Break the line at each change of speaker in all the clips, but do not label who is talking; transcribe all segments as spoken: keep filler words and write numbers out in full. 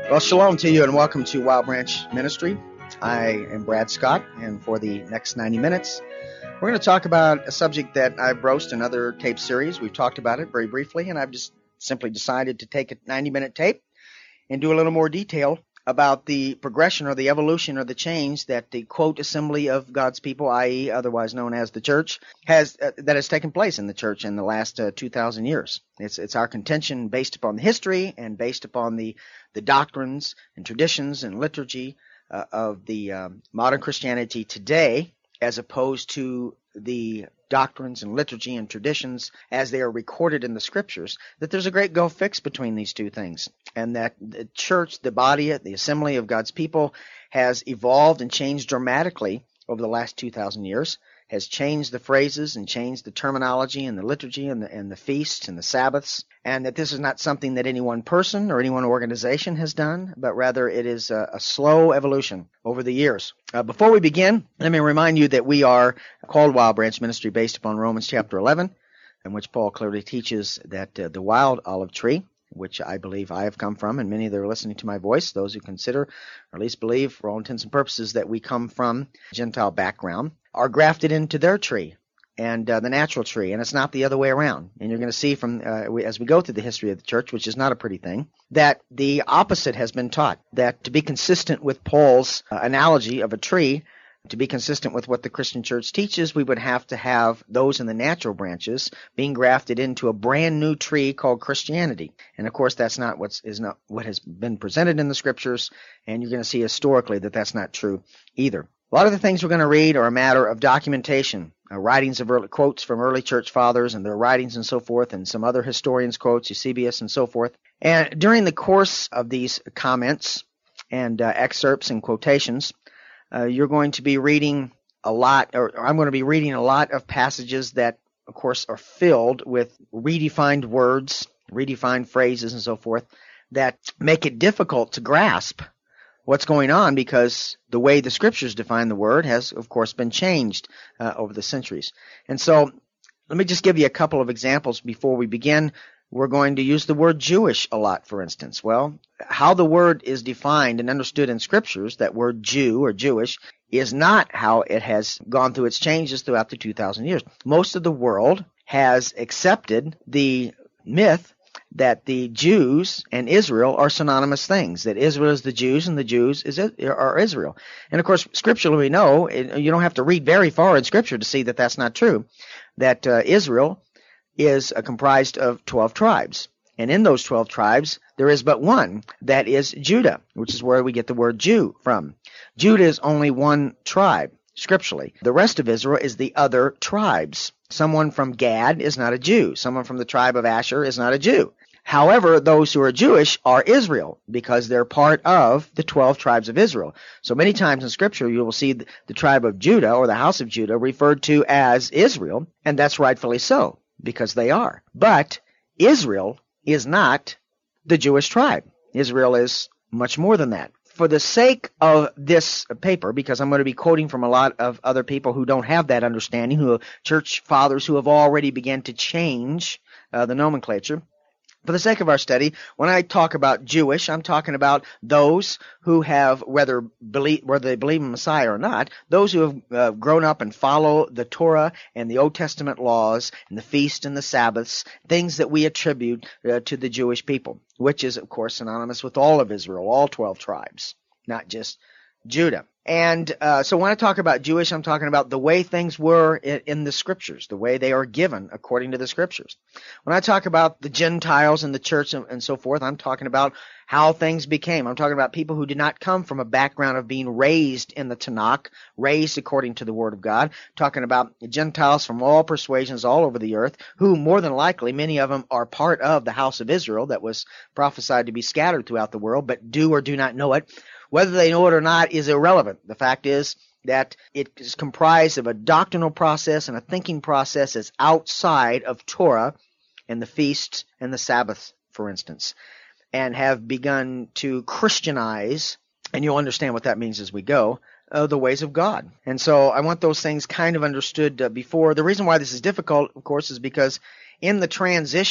Well, shalom to you and welcome to Wild Branch Ministry. I am Brad Scott, and for the next ninety minutes, we're going to talk about a subject that I've broached in other tape series. We've talked about it very briefly, and I've just simply decided to take a ninety-minute tape and do a little more detail about the progression or the evolution or the change that the, quote, assembly of God's people, that is otherwise known as the church, has uh, that has taken place in the church in the last uh, two thousand years. It's it's our contention based upon the history and based upon the, the doctrines and traditions and liturgy uh, of the um, modern Christianity today, as opposed to the doctrines and liturgy and traditions as they are recorded in the scriptures, that there's a great gulf fixed between these two things, and that the church, the body, the assembly of God's people, has evolved and changed dramatically over the last two thousand years, has changed the phrases and changed the terminology and the liturgy and the, and the feasts and the Sabbaths, and that this is not something that any one person or any one organization has done, but rather it is a, a slow evolution over the years. Uh, before we begin, let me remind you that we are called Wild Branch Ministry based upon Romans chapter eleven, in which Paul clearly teaches that uh, the wild olive tree, which I believe I have come from, and many that are listening to my voice, those who consider, or at least believe for all intents and purposes, that we come from Gentile background, are grafted into their tree, and uh, the natural tree, and it's not the other way around. And you're going to see from uh, we, as we go through the history of the church, which is not a pretty thing, that the opposite has been taught, that to be consistent with Paul's uh, analogy of a tree, to be consistent with what the Christian church teaches, we would have to have those in the natural branches being grafted into a brand new tree called Christianity. And of course, that's not what's is not what has been presented in the scriptures, and you're going to see historically that that's not true either. A lot of the things we're going to read are a matter of documentation, uh, writings of early quotes from early church fathers and their writings and so forth, and some other historians' quotes, Eusebius and so forth. And during the course of these comments and uh, excerpts and quotations, uh, you're going to be reading a lot, or, or I'm going to be reading a lot of passages that, of course, are filled with redefined words, redefined phrases and so forth that make it difficult to grasp what's going on, because the way the scriptures define the word has, of course, been changed uh, over the centuries. And so let me just give you a couple of examples before we begin. We're going to use the word Jewish a lot, for instance. Well, how the word is defined and understood in scriptures, that word Jew or Jewish, is not how it has gone through its changes throughout the two thousand years. Most of the world has accepted the myth that the Jews and Israel are synonymous things, that Israel is the Jews and the Jews is are Israel. And of course, scripturally we know, you don't have to read very far in Scripture to see that that's not true, that uh, Israel is uh, comprised of twelve tribes. And in those twelve tribes, there is but one, that is Judah, which is where we get the word Jew from. Judah is only one tribe, scripturally. The rest of Israel is the other tribes. Someone from Gad is not a Jew. Someone from the tribe of Asher is not a Jew. However, those who are Jewish are Israel, because they're part of the twelve tribes of Israel. So many times in Scripture you will see the, the tribe of Judah, or the house of Judah, referred to as Israel, and that's rightfully so, because they are. But Israel is not the Jewish tribe. Israel is much more than that. For the sake of this paper, because I'm going to be quoting from a lot of other people who don't have that understanding, who are church fathers who have already begun to change uh, the nomenclature, for the sake of our study, when I talk about Jewish, I'm talking about those who have, whether believe, whether they believe in Messiah or not, those who have uh, grown up and follow the Torah and the Old Testament laws and the feast and the Sabbaths, things that we attribute uh, to the Jewish people, which is, of course, synonymous with all of Israel, all twelve tribes, not just Judah. And uh, so when I talk about Jewish, I'm talking about the way things were in, in the Scriptures, the way they are given according to the Scriptures. When I talk about the Gentiles and the church and, and so forth, I'm talking about how things became. I'm talking about people who did not come from a background of being raised in the Tanakh, raised according to the Word of God. Talking about Gentiles from all persuasions all over the earth, who more than likely, many of them are part of the house of Israel that was prophesied to be scattered throughout the world, but do or do not know it. Whether they know it or not is irrelevant. The fact is that it is comprised of a doctrinal process and a thinking process that's outside of Torah and the feasts and the Sabbath, for instance, and have begun to Christianize, and you'll understand what that means as we go, uh, the ways of God. And so I want those things kind of understood uh, before. The reason why this is difficult, of course, is because in the transition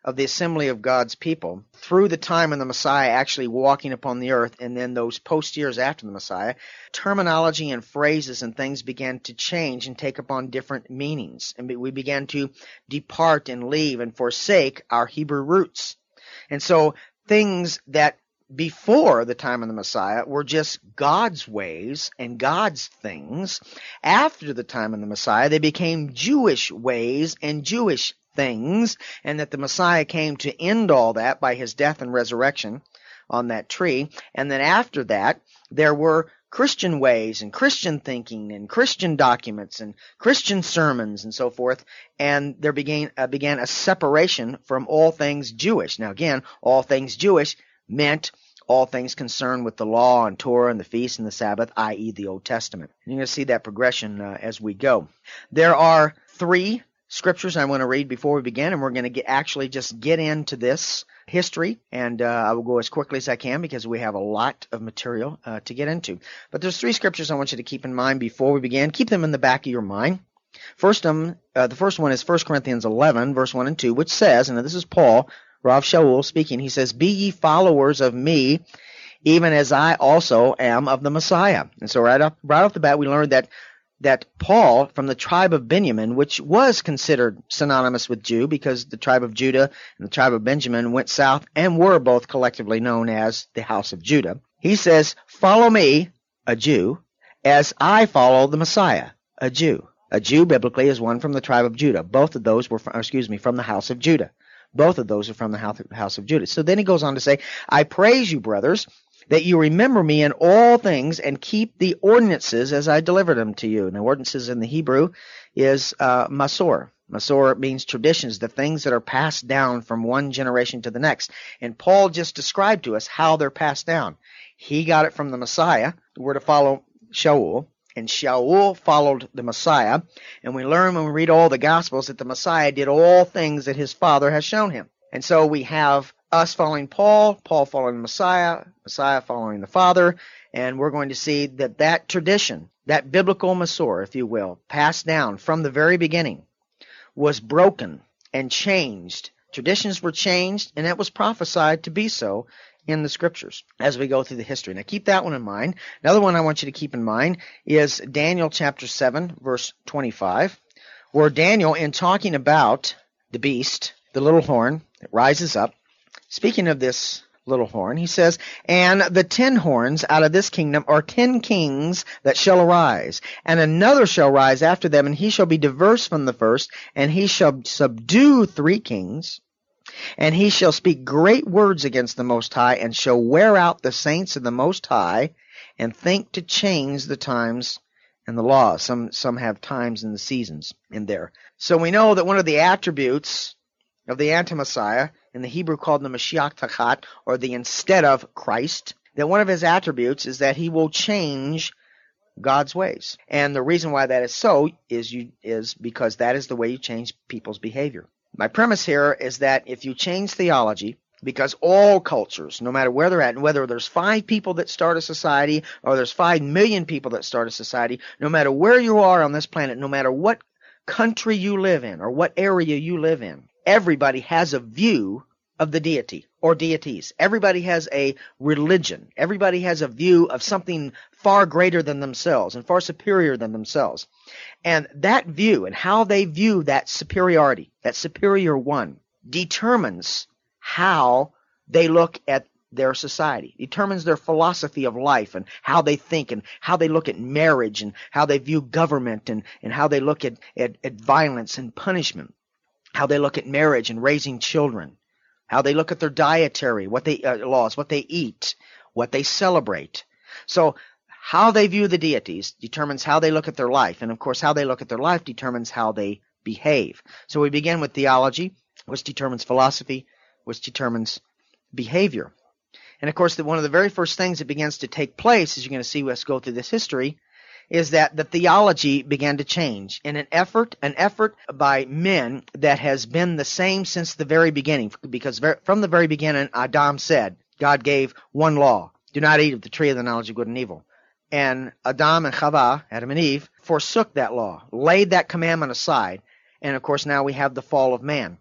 of the assembly of God's people through the time of the Messiah actually walking upon the earth, and then those post years after the Messiah, terminology and phrases and things began to change and take upon different meanings. And we began to depart and leave and forsake our Hebrew roots. And so things that before the time of the Messiah were just God's ways and God's things, after the time of the Messiah, they became Jewish ways and Jewish things, and that the Messiah came to end all that by his death and resurrection on that tree. And then after that, there were Christian ways and Christian thinking and Christian documents and Christian sermons and so forth, and there began, uh, began a separation from all things Jewish. Now again, all things Jewish meant all things concerned with the law and Torah and the feast and the Sabbath, that is the Old Testament. And you're going to see that progression uh, as we go. There are three scriptures I want to read before we begin, and we're going to get, actually just get into this history, and uh, I will go as quickly as I can because we have a lot of material uh, to get into. But there's three scriptures I want you to keep in mind before we begin. Keep them in the back of your mind. First, um, uh, the first one is First Corinthians eleven, verse one and two, which says, and this is Paul, Rav Shaul speaking, he says, "Be ye followers of me, even as I also am of the Messiah." And so right off, right off the bat, we learned that that Paul, from the tribe of Benjamin, which was considered synonymous with Jew because the tribe of Judah and the tribe of Benjamin went south and were both collectively known as the house of Judah, he says, "Follow me," a Jew, "as I follow the Messiah," a Jew. A Jew biblically is one from the tribe of Judah. Both of those were, from, excuse me, from the house of Judah. Both of those are from the house of Judah. So then he goes on to say, "I praise you, brothers, that you remember me in all things and keep the ordinances as I delivered them to you." And the ordinances in the Hebrew is uh, masor. Masor means traditions, the things that are passed down from one generation to the next. And Paul just described to us how they're passed down. He got it from the Messiah. We're to follow Shaul. And Shaul followed the Messiah. And we learn when we read all the Gospels that the Messiah did all things that his Father has shown him. And so we have us following Paul, Paul following the Messiah, Messiah following the Father, and we're going to see that that tradition, that biblical Masor, if you will, passed down from the very beginning, was broken and changed. Traditions were changed, and it was prophesied to be so in the Scriptures as we go through the history. Now keep that one in mind. Another one I want you to keep in mind is Daniel chapter seven, verse twenty-five, where Daniel, in talking about the beast, the little horn that rises up, speaking of this little horn, he says, "And the ten horns out of this kingdom are ten kings that shall arise, and another shall rise after them, and he shall be diverse from the first, and he shall subdue three kings, and he shall speak great words against the Most High, and shall wear out the saints of the Most High, and think to change the times and the laws." Some some have times and the seasons in there. So we know that one of the attributes of the anti-Messiah, in the Hebrew called the Mashiach Tachat, or the instead of Christ, that one of his attributes is that he will change God's ways. And the reason why that is so is you is because that is the way you change people's behavior. My premise here is that if you change theology, because all cultures, no matter where they're at, and whether there's five people that start a society or there's five million people that start a society, no matter where you are on this planet, no matter what country you live in or what area you live in, everybody has a view of the deity or deities. Everybody has a religion. Everybody has a view of something far greater than themselves and far superior than themselves. And that view and how they view that superiority, that superior one, determines how they look at their society, determines their philosophy of life and how they think and how they look at marriage and how they view government and, and how they look at, at, at violence and punishment, how they look at marriage and raising children, how they look at their dietary, what they uh, laws, what they eat, what they celebrate. So how they view the deities determines how they look at their life. And of course, how they look at their life determines how they behave. So we begin with theology, which determines philosophy, which determines behavior. And of course, the, one of the very first things that begins to take place, as you're going to see us go through this history, is that the theology began to change in an effort, an effort by men that has been the same since the very beginning. Because ver- from the very beginning, Adam said, God gave one law: do not eat of the tree of the knowledge of good and evil. And Adam and Chava, Adam and Eve, forsook that law, laid that commandment aside, and of course now we have the fall of man.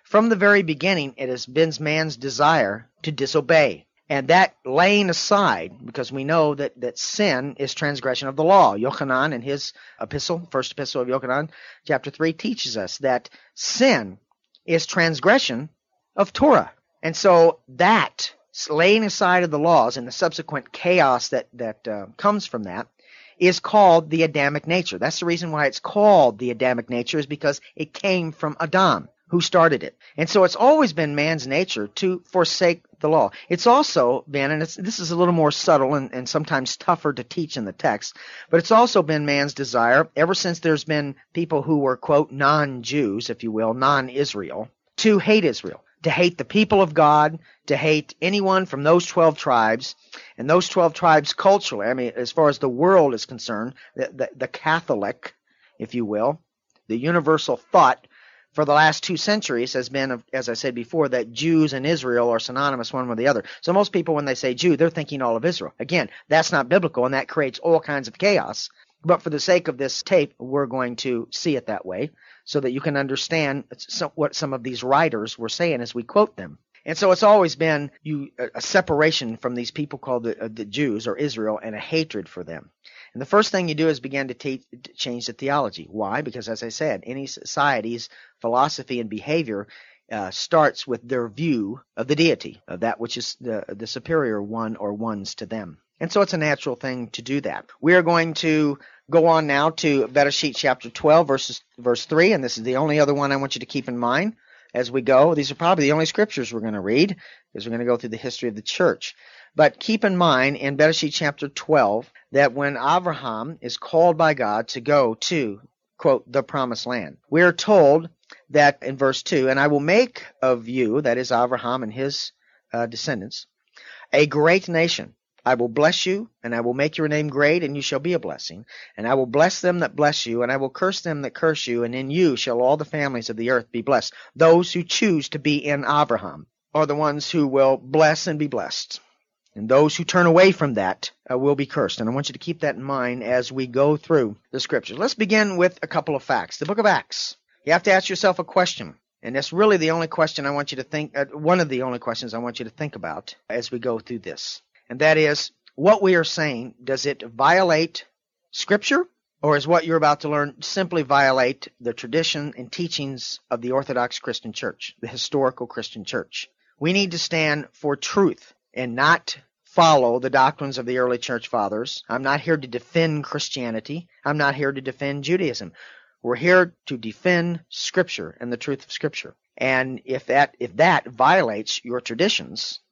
From the very beginning, it has been man's desire to disobey. And that laying aside, because we know that, that sin is transgression of the law. Yochanan in his epistle, first epistle of Yochanan, chapter three, teaches us that sin is transgression of Torah. And so that laying aside of the laws and the subsequent chaos that, that uh, comes from that is called the Adamic nature. That's the reason why it's called the Adamic nature, is because it came from Adam, who started it. And so it's always been man's nature to forsake the law. It's also been, and it's, this is a little more subtle and, and sometimes tougher to teach in the text, but it's also been man's desire, ever since there's been people who were, quote, non-Jews, if you will, non-Israel, to hate Israel, to hate the people of God, to hate anyone from those twelve tribes. And those twelve tribes culturally, I mean, as far as the world is concerned, the, the, the Catholic, if you will, the universal thought for the last two centuries has been, as I said before, that Jews and Israel are synonymous one with the other. So most people, when they say Jew, they're thinking all of Israel. Again, that's not biblical, and that creates all kinds of chaos. But for the sake of this tape, we're going to see it that way so that you can understand some, what some of these writers were saying as we quote them. And so it's always been you, a separation from these people called the, uh, the Jews or Israel, and a hatred for them. And the first thing you do is begin to, te- to change the theology. Why? Because, as I said, any society's philosophy and behavior uh, starts with their view of the deity, of that which is the, the superior one or ones to them. And so it's a natural thing to do that. We are going to go on now to Bereshit chapter twelve, verses, verse three, and this is the only other one I want you to keep in mind as we go. These are probably the only scriptures we're going to read, because we're going to go through the history of the church. But keep in mind in Bereshit chapter twelve that when Abraham is called by God to go to, quote, the promised land, we are told that in verse two, and I will make of you, that is Abraham and his uh, descendants, a great nation. I will bless you, and I will make your name great, and you shall be a blessing. And I will bless them that bless you, and I will curse them that curse you, and in you shall all the families of the earth be blessed. Those who choose to be in Abraham are the ones who will bless and be blessed. And those who turn away from that uh, will be cursed. And I want you to keep that in mind as we go through the scriptures. Let's begin with a couple of facts. The book of Acts. You have to ask yourself a question. And that's really the only question I want you to think, uh, one of the only questions I want you to think about as we go through this. And that is, what we are saying, does it violate Scripture, or is what you're about to learn simply violate the tradition and teachings of the Orthodox Christian Church, the historical Christian Church? We need to stand for truth and not follow the doctrines of the early church fathers. I'm not here to defend Christianity. I'm not here to defend Judaism. We're here to defend Scripture and the truth of Scripture. And if that if that violates your traditions,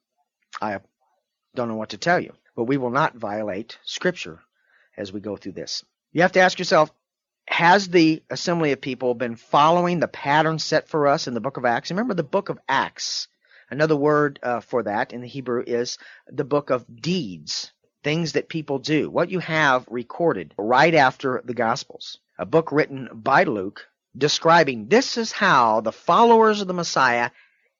I don't know what to tell you. But we will not violate Scripture as we go through this. You have to ask yourself, has the assembly of people been following the pattern set for us in the book of Acts? Remember, the book of Acts, another word uh, for that in the Hebrew is the book of deeds, things that people do, what you have recorded right after the Gospels. A book written by Luke describing this is how the followers of the Messiah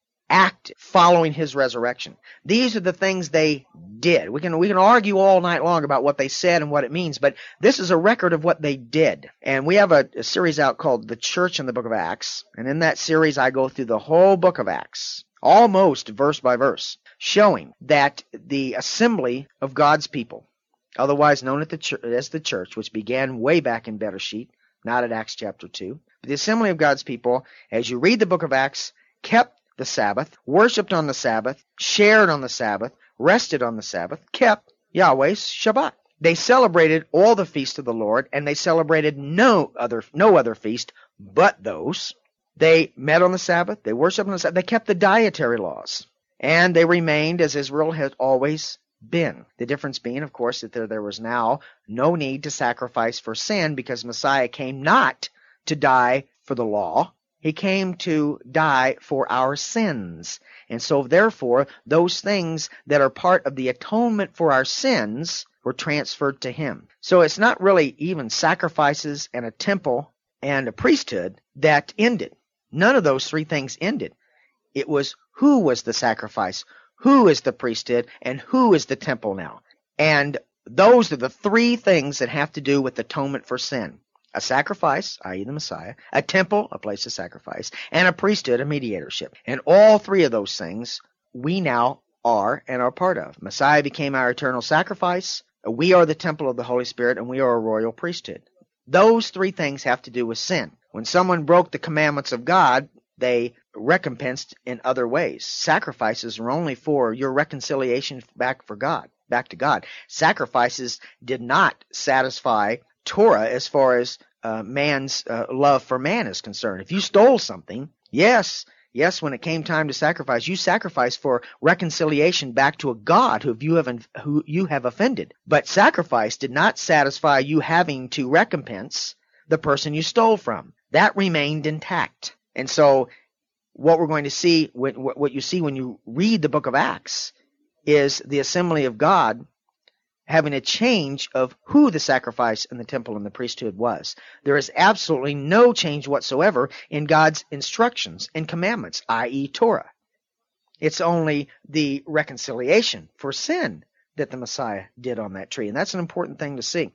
act following his resurrection. These are the things they did. We can we can argue all night long about what they said and what it means, but this is a record of what they did. And we have a, a series out called The Church in the Book of Acts, and in that series I go through the whole book of Acts, almost verse by verse, showing that the assembly of God's people, otherwise known at the ch- as the church, which began way back in Bereshit, not at Acts chapter two, but the assembly of God's people, as you read the book of Acts, kept the Sabbath, worshipped on the Sabbath, shared on the Sabbath, rested on the Sabbath, kept Yahweh's Shabbat. They celebrated all the feasts of the Lord, and they celebrated no other no other feast but those. They met on the Sabbath, they worshipped on the Sabbath, they kept the dietary laws, and they remained as Israel has always been. The difference being, of course, that there, there was now no need to sacrifice for sin, because Messiah came not to die for the law. He came to die for our sins. And so, therefore, those things that are part of the atonement for our sins were transferred to him. So it's not really even sacrifices and a temple and a priesthood that ended. None of those three things ended. It was who was the sacrifice, who is the priesthood, and who is the temple now. And those are the three things that have to do with atonement for sin. A sacrifice, that is the Messiah, a temple, a place of sacrifice, and a priesthood, a mediatorship. And all three of those things we now are and are part of. Messiah became our eternal sacrifice. We are the temple of the Holy Spirit, and we are a royal priesthood. Those three things have to do with sin. When someone broke the commandments of God, they recompensed in other ways. Sacrifices are only for your reconciliation back for God, back to God. Sacrifices did not satisfy Torah as far as uh, man's uh, love for man is concerned. If you stole something, yes, yes, when it came time to sacrifice, you sacrificed for reconciliation back to a God who you have who you have offended. But sacrifice did not satisfy you having to recompense the person you stole from. That remained intact. And so what we're going to see, what you see when you read the book of Acts, is the assembly of God having a change of who the sacrifice and the temple and the priesthood was. There is absolutely no change whatsoever in God's instructions and commandments, that is. Torah. It's only the reconciliation for sin that the Messiah did on that tree, and that's an important thing to see.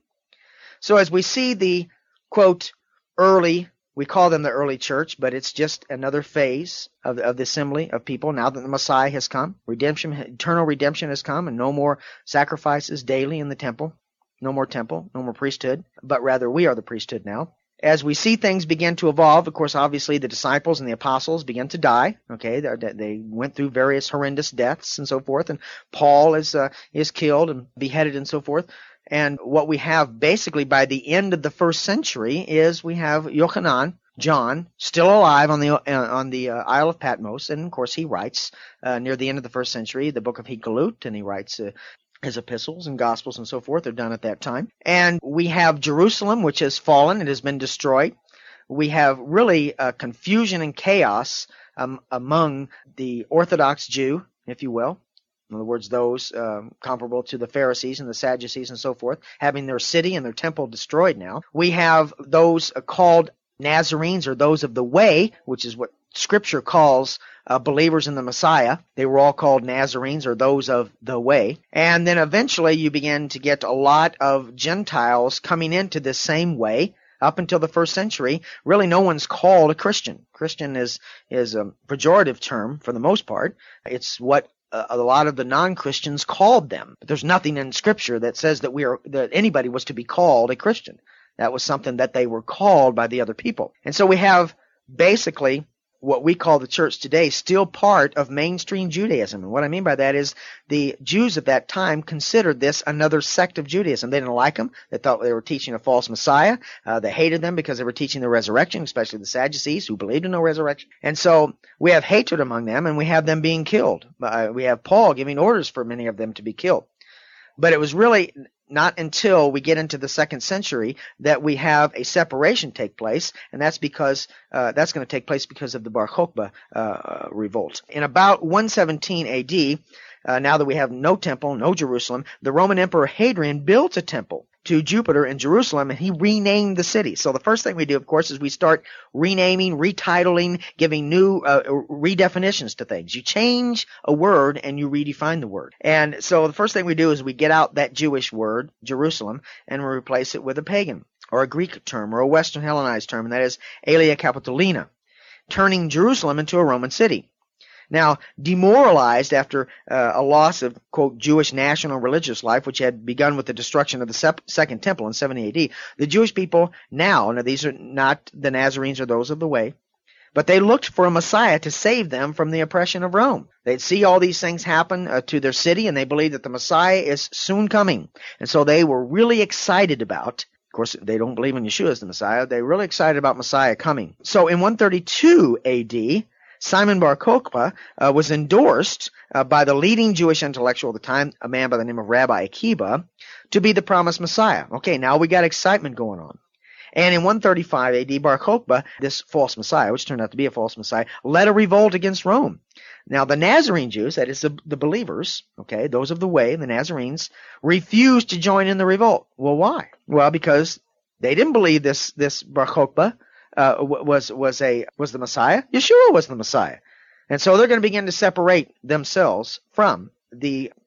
So as we see the, quote, early, we call them the early church, but it's just another phase of the, of the assembly of people now that the Messiah has come. Redemption, eternal redemption has come, and no more sacrifices daily in the temple. No more temple, no more priesthood, but rather we are the priesthood now. As we see things begin to evolve, of course, obviously the disciples and the apostles begin to die. Okay, they, they went through various horrendous deaths and so forth, and Paul is uh, is killed and beheaded and so forth. And what we have basically by the end of the first century is we have Yochanan, John, still alive on the uh, on the uh, Isle of Patmos, and of course he writes uh, near the end of the first century the book of Hekalut, and he writes uh, his epistles and gospels and so forth are done at that time. And we have Jerusalem, which has fallen, it has been destroyed. We have really uh, confusion and chaos um, among the Orthodox Jew, if you will. In other words, those um, comparable to the Pharisees and the Sadducees and so forth, having their city and their temple destroyed now. We have those uh, called Nazarenes, or those of the way, which is what Scripture calls uh, believers in the Messiah. They were all called Nazarenes, or those of the way. And then eventually you begin to get a lot of Gentiles coming into this same way. Up until the first century, really no one's called a Christian. Christian is, is a pejorative term for the most part. It's what Uh, a lot of the non-Christians called them. But there's nothing in Scripture that says that we are that anybody was to be called a Christian. That was something that they were called by the other people. And so we have basically what we call the church today still part of mainstream Judaism. And what I mean by that is the Jews at that time considered this another sect of Judaism. They didn't like them. They thought they were teaching a false Messiah. Uh, they hated them because they were teaching the resurrection, especially the Sadducees who believed in no resurrection. And so we have hatred among them, and we have them being killed. Uh, we have Paul giving orders for many of them to be killed. But it was really not until we get into the second century that we have a separation take place, and that's because uh, that's going to take place because of the Bar Kokhba uh, revolt. In about one seventeen A D, uh, now that we have no temple, no Jerusalem, the Roman Emperor Hadrian built a temple to Jupiter in Jerusalem, and he renamed the city. So the first thing we do, of course, is we start renaming, retitling, giving new uh, redefinitions to things. You change a word and you redefine the word. And so the first thing we do is we get out that Jewish word, Jerusalem, and we replace it with a pagan or a Greek term or a Western Hellenized term, and that is Aelia Capitolina, turning Jerusalem into a Roman city. Now, demoralized after uh, a loss of, quote, Jewish national religious life, which had begun with the destruction of the sep- Second Temple in seventy A D, the Jewish people now, now these are not the Nazarenes or those of the way, but they looked for a Messiah to save them from the oppression of Rome. They'd see all these things happen uh, to their city, and they believed that the Messiah is soon coming. And so they were really excited about, of course, they don't believe in Yeshua as the Messiah, they're really excited about Messiah coming. So in one thirty-two A D, Simon Bar Kokhba uh, was endorsed uh, by the leading Jewish intellectual at the time, a man by the name of Rabbi Akiba, to be the promised Messiah. Okay, now we got excitement going on. And in one thirty-five A D, Bar Kokhba, this false Messiah, which turned out to be a false Messiah, led a revolt against Rome. Now, the Nazarene Jews, that is the, the believers, okay, those of the way, the Nazarenes, refused to join in the revolt. Well, why? Well, because they didn't believe this, this Bar Kokhba Uh, was was a was the Messiah. Yeshua was the Messiah, and so they're going to begin to separate themselves from the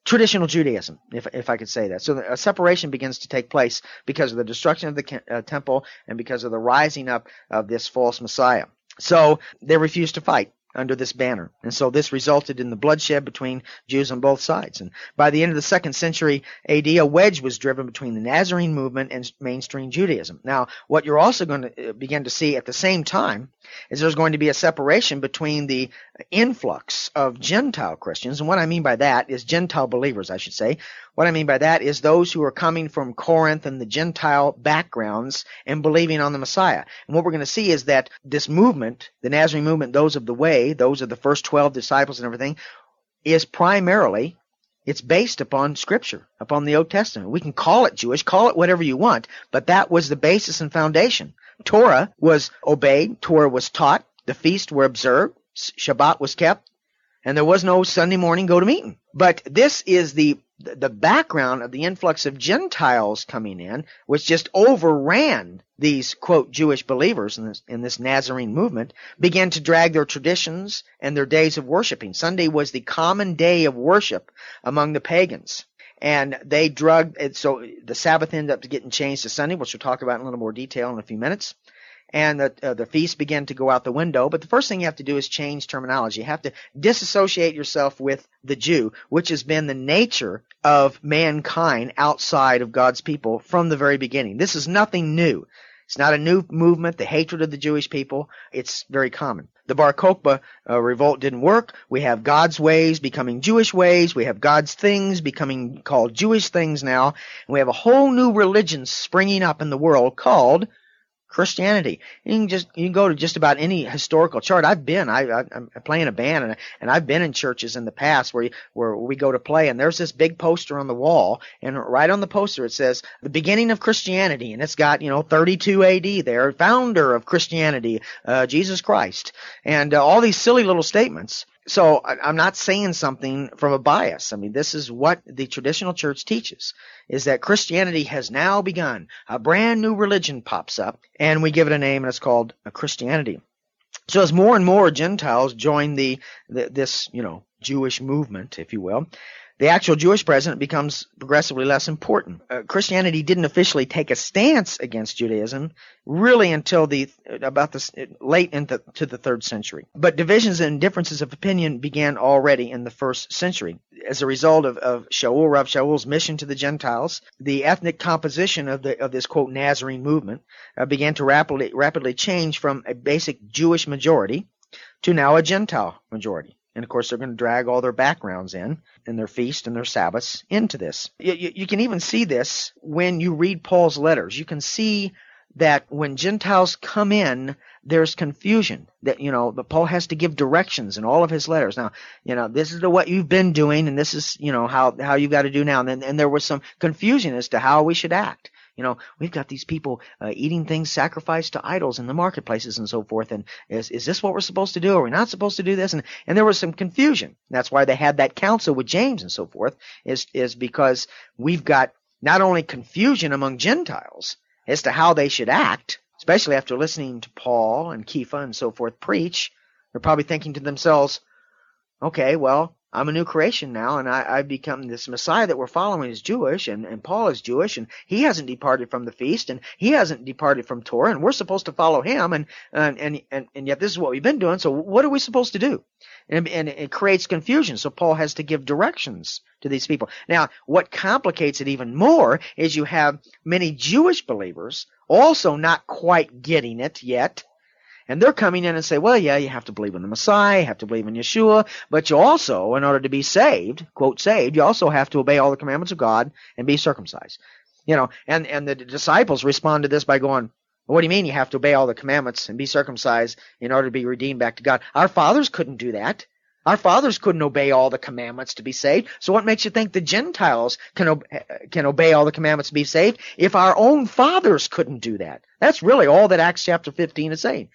traditional Judaism, if if I could say that. So a separation begins to take place because of the destruction of the uh, temple and because of the rising up of this false Messiah. So they refused to fight under this banner. And so this resulted in the bloodshed between Jews on both sides. And by the end of the second century A D, a wedge was driven between the Nazarene movement and mainstream Judaism. Now, what you're also going to begin to see at the same time is there's going to be a separation between the influx of Gentile Christians. And what I mean by that is Gentile believers, I should say. What I mean by that is those who are coming from Corinth and the Gentile backgrounds and believing on the Messiah. And what we're going to see is that this movement, the Nazarene movement, those of the way, those are the first twelve disciples and everything, is primarily, it's based upon Scripture, upon the Old Testament. We can call it Jewish, call it whatever you want, but that was the basis and foundation. Torah was obeyed, Torah was taught, the feasts were observed, Shabbat was kept, and there was no Sunday morning go to meeting. But this is the the background of the influx of Gentiles coming in, which just overran these, quote, Jewish believers in this, in this Nazarene movement, began to drag their traditions and their days of worshiping. Sunday was the common day of worship among the pagans. And they drug, so the Sabbath ended up getting changed to Sunday, which we'll talk about in a little more detail in a few minutes. And the, uh, the feasts began to go out the window. But the first thing you have to do is change terminology. You have to disassociate yourself with the Jew, which has been the nature of mankind outside of God's people from the very beginning. This is nothing new. It's not a new movement, the hatred of the Jewish people. It's very common. The Bar Kokhba uh, revolt didn't work. We have God's ways becoming Jewish ways. We have God's things becoming called Jewish things now. And we have a whole new religion springing up in the world called Christianity. You can just you can go to just about any historical chart. I've been I, I I'm playing a band and and I've been in churches in the past where where we go to play and there's this big poster on the wall and right on the poster it says the beginning of Christianity and it's got you know thirty-two A D there, founder of Christianity, uh, Jesus Christ, and uh, all these silly little statements. So I'm not saying something from a bias. I mean, this is what the traditional church teaches, is that Christianity has now begun. A brand new religion pops up, and we give it a name, and it's called Christianity. So as more and more Gentiles join the, the this, you know, Jewish movement, if you will, the actual Jewish president becomes progressively less important. Uh, Christianity didn't officially take a stance against Judaism really until the about the late into to the third century. But divisions and differences of opinion began already in the first century. As a result of, of Shaul, Rav Shaul's mission to the Gentiles, the ethnic composition of the of this quote Nazarene movement uh, began to rapidly rapidly change from a basic Jewish majority to now a Gentile majority. And, of course, they're going to drag all their backgrounds in, and their feasts and their Sabbaths into this. You, you, you can even see this when you read Paul's letters. You can see that when Gentiles come in, there's confusion. That, you know, but Paul has to give directions in all of his letters. Now, you know, this is the, what you've been doing, and this is, you know, how, how you've got to do now. And, then, and there was some confusion as to how we should act. You know, we've got these people uh, eating things sacrificed to idols in the marketplaces and so forth. And is is this what we're supposed to do? Are we not supposed to do this? And and there was some confusion. That's why they had that council with James and so forth. Is is because we've got not only confusion among Gentiles as to how they should act, especially after listening to Paul and Kepha and so forth preach. They're probably thinking to themselves, okay, well, I'm a new creation now, and I, I've become this Messiah that we're following is Jewish, and, and Paul is Jewish, and he hasn't departed from the feast, and he hasn't departed from Torah, and we're supposed to follow him, and and and, and, and yet this is what we've been doing, so what are we supposed to do? And, and it creates confusion, so Paul has to give directions to these people. Now, what complicates it even more is you have many Jewish believers also not quite getting it yet. And they're coming in and say, well, yeah, you have to believe in the Messiah, you have to believe in Yeshua, but you also, in order to be saved, quote, saved, you also have to obey all the commandments of God and be circumcised. You know, and, and the disciples respond to this by going, well, what do you mean you have to obey all the commandments and be circumcised in order to be redeemed back to God? Our fathers couldn't do that. Our fathers couldn't obey all the commandments to be saved. So what makes you think the Gentiles can, ob- can obey all the commandments to be saved if our own fathers couldn't do that? That's really all that Acts chapter fifteen is saying.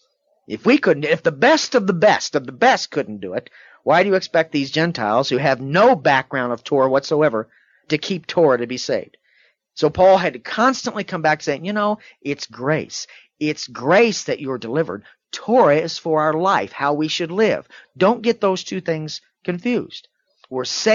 If we couldn't, if the best of the best of the best couldn't do it, why do you expect these Gentiles who have no background of Torah whatsoever to keep Torah to be saved? So Paul had to constantly come back saying, you know, it's grace. It's grace that you're delivered. Torah is for our life, how we should live. Don't get those two things confused. We're saved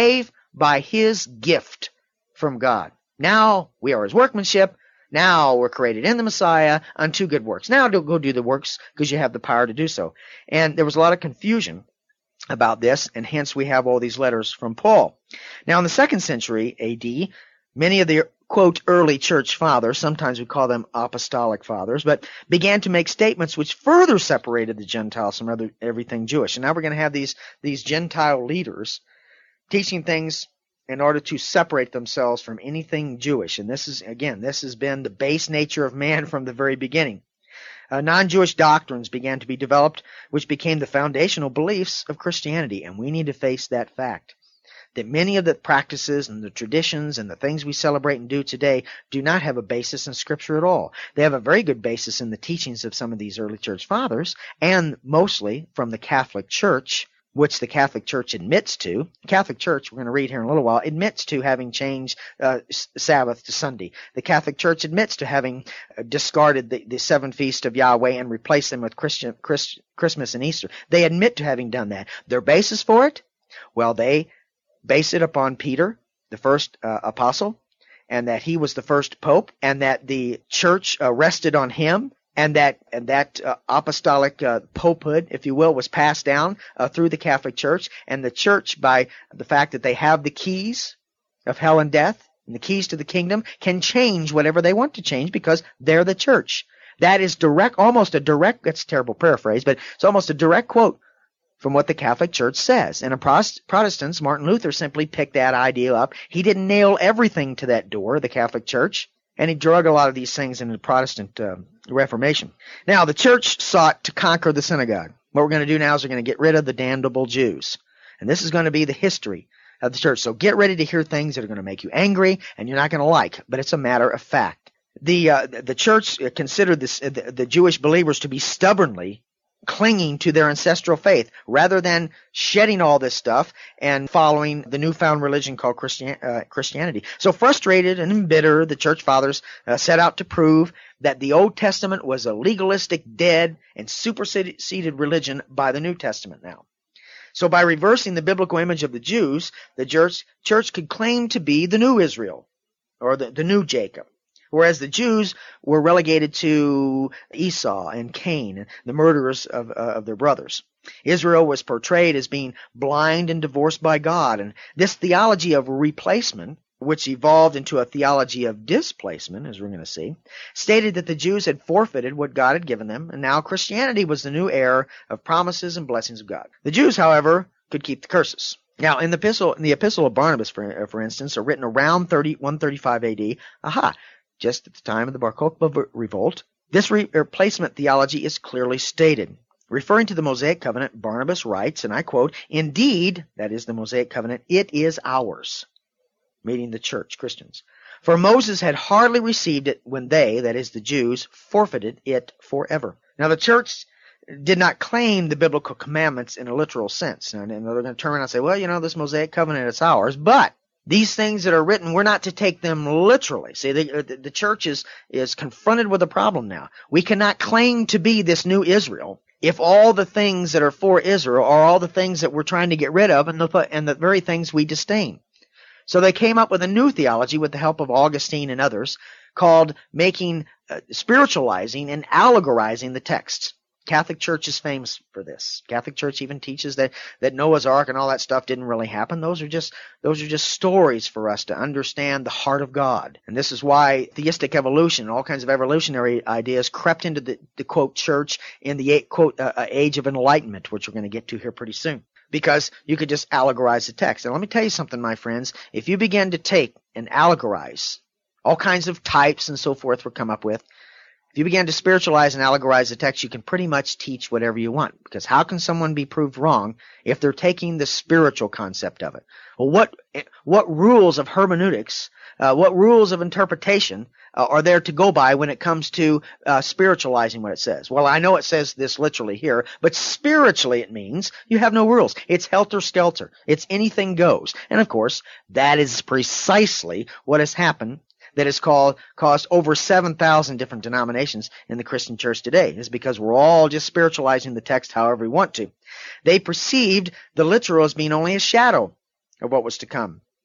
by his gift from God. Now we are his workmanship. Now we're created in the Messiah unto good works. Now go do the works because you have the power to do so. And there was a lot of confusion about this, and hence we have all these letters from Paul. Now in the second century A D, many of the, quote, early church fathers, sometimes we call them apostolic fathers, but began to make statements which further separated the Gentiles from other, everything Jewish. And now we're going to have these, these Gentile leaders teaching things in order to separate themselves from anything Jewish. And this is, again, this has been the base nature of man from the very beginning. Uh, non-Jewish doctrines began to be developed, which became the foundational beliefs of Christianity, and we need to face that fact, that many of the practices and the traditions and the things we celebrate and do today do not have a basis in Scripture at all. They have a very good basis in the teachings of some of these early church fathers, and mostly from the Catholic Church, which the Catholic Church admits to. The Catholic Church, we're going to read here in a little while, admits to having changed uh, Sabbath to Sunday. The Catholic Church admits to having discarded the, the seven feasts of Yahweh and replaced them with Christian, Christ, Christmas and Easter. They admit to having done that. Their basis for it? Well, they base it upon Peter, the first uh, apostle, and that he was the first pope, and that the church uh, rested on him, and that and that uh, apostolic uh, popehood, if you will, was passed down uh, through the Catholic Church, and the church, by the fact that they have the keys of hell and death and the keys to the kingdom, can change whatever they want to change because they're the church. That is direct, almost a direct, that's a terrible paraphrase, but it's almost a direct quote from what the Catholic Church says. And in Protestants, Martin Luther simply picked that idea up. He didn't nail everything to that door, the Catholic Church, and he drug a lot of these things into the Protestant uh, Reformation. Now, the church sought to conquer the synagogue. What we're going to do now is we're going to get rid of the damnable Jews. And this is going to be the history of the church. So get ready to hear things that are going to make you angry and you're not going to like, but it's a matter of fact. The uh, the church considered this, the, the Jewish believers to be stubbornly clinging to their ancestral faith rather than shedding all this stuff and following the newfound religion called Christian, uh, Christianity. So frustrated and embittered, the church fathers uh, set out to prove that the Old Testament was a legalistic, dead, and superseded religion by the New Testament now. So by reversing the biblical image of the Jews, the church, church could claim to be the new Israel, or the, the new Jacob. Whereas the Jews were relegated to Esau and Cain, the murderers of, uh, of their brothers. Israel was portrayed as being blind and divorced by God. And this theology of replacement, which evolved into a theology of displacement, as we're going to see, stated that the Jews had forfeited what God had given them, and now Christianity was the new heir of promises and blessings of God. The Jews, however, could keep the curses. Now, in the epistle, in the epistle of Barnabas, for, for instance, are written around thirty, one thirty-five A D, aha, just at the time of the Bar Kokhba revolt, this re- replacement theology is clearly stated. Referring to the Mosaic covenant, Barnabas writes, and I quote, "Indeed," that is the Mosaic covenant, "it is ours," meaning the church, Christians. "For Moses had hardly received it when they," that is the Jews, "forfeited it forever." Now the church did not claim the biblical commandments in a literal sense. And they're going to turn around and say, well, you know, this Mosaic covenant, it's ours, but these things that are written, we're not to take them literally. See, the, the church is, is confronted with a problem now. We cannot claim to be this new Israel if all the things that are for Israel are all the things that we're trying to get rid of and the, and the very things we disdain. So they came up with a new theology with the help of Augustine and others called making, uh, spiritualizing and allegorizing the texts. Catholic Church is famous for this. Catholic Church even teaches that, that Noah's Ark and all that stuff didn't really happen. Those are just those are just stories for us to understand the heart of God. And this is why theistic evolution and all kinds of evolutionary ideas crept into the, the quote church in the quote uh, age of enlightenment, which we're going to get to here pretty soon. Because you could just allegorize the text. And let me tell you something, my friends. If you begin to take and allegorize all kinds of types and so forth we'll come up with, if you begin to spiritualize and allegorize the text, you can pretty much teach whatever you want. Because how can someone be proved wrong if they're taking the spiritual concept of it? Well, what what rules of hermeneutics, uh, what rules of interpretation uh, are there to go by when it comes to uh, spiritualizing what it says? Well, I know it says this literally here, but spiritually it means you have no rules. It's helter-skelter. It's anything goes. And, of course, that is precisely what has happened that has called, caused over seven thousand different denominations in the Christian church today. It's because we're all just spiritualizing the text however we want to. They perceived the literal as being only a shadow of what was to come.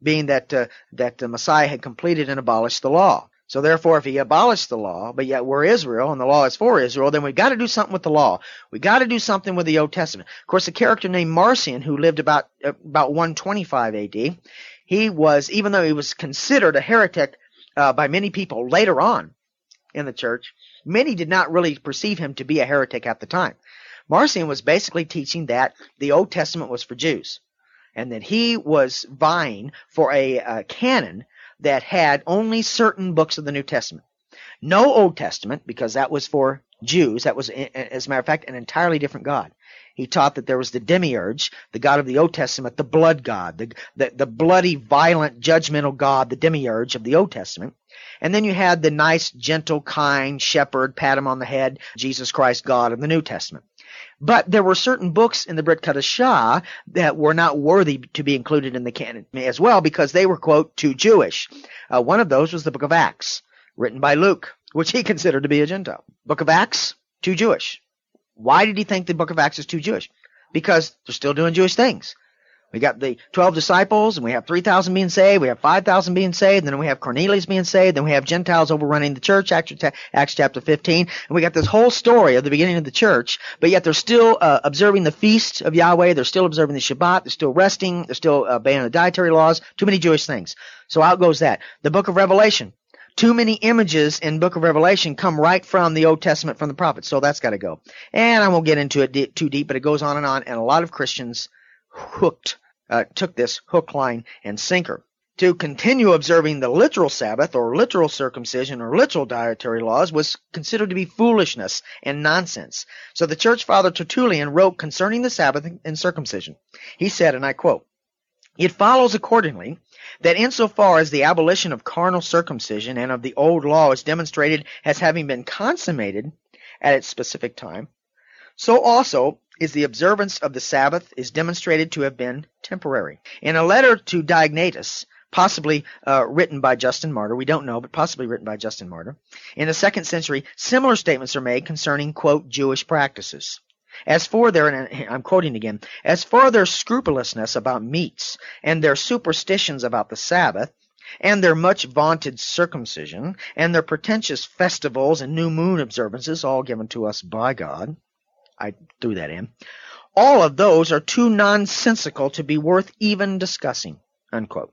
being that uh, that the Messiah had completed and abolished the law. So therefore, if he abolished the law, but yet we're Israel and the law is for Israel, then we've got to do something with the law. We've got to do something with the Old Testament. Of course, a character named Marcion, who lived about about one twenty-five A D, he was, even though he was considered a heretic uh, by many people later on in the church, many did not really perceive him to be a heretic at the time. Marcion was basically teaching that the Old Testament was for Jews, and that he was vying for a, a canon that had only certain books of the New Testament. No Old Testament, because that was for Jews. That was, as a matter of fact, an entirely different God. He taught that there was the demiurge, the God of the Old Testament, the blood God, the, the, the bloody, violent, judgmental God, the demiurge of the Old Testament. And then you had the nice, gentle, kind shepherd, pat him on the head, Jesus Christ, God of the New Testament. But there were certain books in the Brit Chadashah that were not worthy to be included in the canon as well because they were, quote, too Jewish. Uh, one of those was the book of Acts, written by Luke, which he considered to be a Gentile. Book of Acts, too Jewish. Why did he think the book of Acts is too Jewish? Because they're still doing Jewish things. We got the twelve disciples, and we have three thousand being saved, we have five thousand being saved, and then we have Cornelius being saved, then we have Gentiles overrunning the church, Acts chapter fifteen, and we got this whole story of the beginning of the church, but yet they're still uh, observing the feast of Yahweh, they're still observing the Shabbat, they're still resting, they're still uh, obeying the dietary laws, too many Jewish things. So out goes that. The book of Revelation. Too many images in book of Revelation come right from the Old Testament, from the prophets, so that's got to go. And I won't get into it de- too deep, but it goes on and on, and a lot of Christians hooked Uh, took this hook, line, and sinker. To continue observing the literal Sabbath or literal circumcision or literal dietary laws was considered to be foolishness and nonsense. So the church father Tertullian wrote concerning the Sabbath and circumcision. He said, and I quote, "It follows accordingly that insofar as the abolition of carnal circumcision and of the old law is demonstrated as having been consummated at its specific time, so also is the observance of the Sabbath is demonstrated to have been temporary." In a letter to Diognetus, possibly uh, written by Justin Martyr, we don't know, but possibly written by Justin Martyr, in the second century, similar statements are made concerning, quote, Jewish practices. As for their, and I'm quoting again, as for their scrupulousness about meats and their superstitions about the Sabbath, and their much vaunted circumcision, and their pretentious festivals and new moon observances, all given to us by God, I threw that in. All of those are too nonsensical to be worth even discussing, unquote.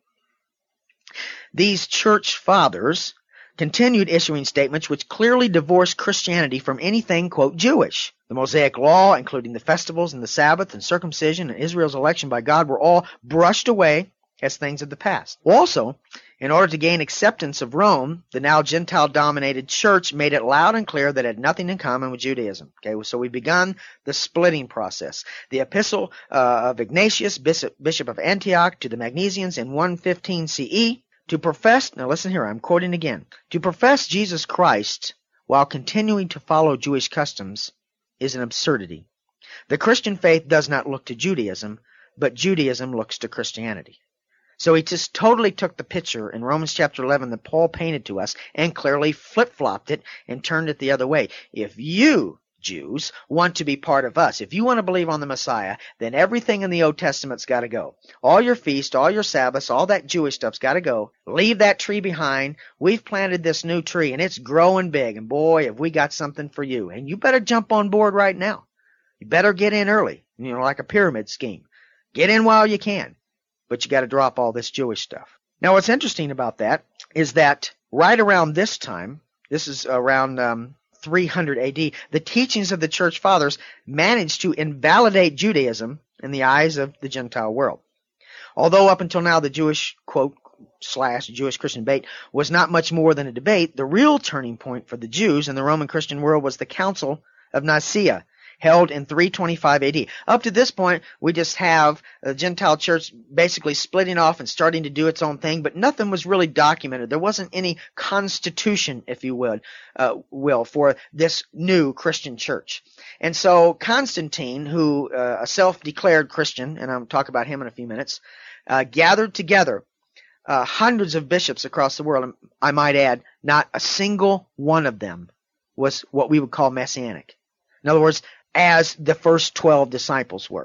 These church fathers continued issuing statements which clearly divorced Christianity from anything, quote, Jewish. The Mosaic Law, including the festivals and the Sabbath and circumcision and Israel's election by God, were all brushed away as things of the past. Also, in order to gain acceptance of Rome, the now Gentile-dominated church made it loud and clear that it had nothing in common with Judaism. Okay, so we've begun the splitting process. The epistle uh, of Ignatius, bishop, bishop of Antioch, to the Magnesians in one fifteen C E, to profess, now listen here, I'm quoting again, to profess Jesus Christ while continuing to follow Jewish customs is an absurdity. The Christian faith does not look to Judaism, but Judaism looks to Christianity. So he just totally took the picture in Romans chapter eleven that Paul painted to us and clearly flip-flopped it and turned it the other way. If you, Jews, want to be part of us, if you want to believe on the Messiah, then everything in the Old Testament's got to go. All your feasts, all your Sabbaths, all that Jewish stuff's got to go. Leave that tree behind. We've planted this new tree, and it's growing big, and boy, have we got something for you. And you better jump on board right now. You better get in early, you know, like a pyramid scheme. Get in while you can. But you got to drop all this Jewish stuff. Now, what's interesting about that is that right around this time, this is around um, three hundred A D, the teachings of the church fathers managed to invalidate Judaism in the eyes of the Gentile world. Although up until now the Jewish, quote, slash Jewish Christian debate was not much more than a debate, the real turning point for the Jews in the Roman Christian world was the Council of Nicaea, held in three twenty-five A D. Up to this point, we just have the Gentile church basically splitting off and starting to do its own thing, but nothing was really documented. There wasn't any constitution, if you would, uh, will, for this new Christian church. And so Constantine, who uh, a self-declared Christian, and I'll talk about him in a few minutes, uh, gathered together uh, hundreds of bishops across the world. And I might add, not a single one of them was what we would call messianic. In other words, as the first twelve disciples were.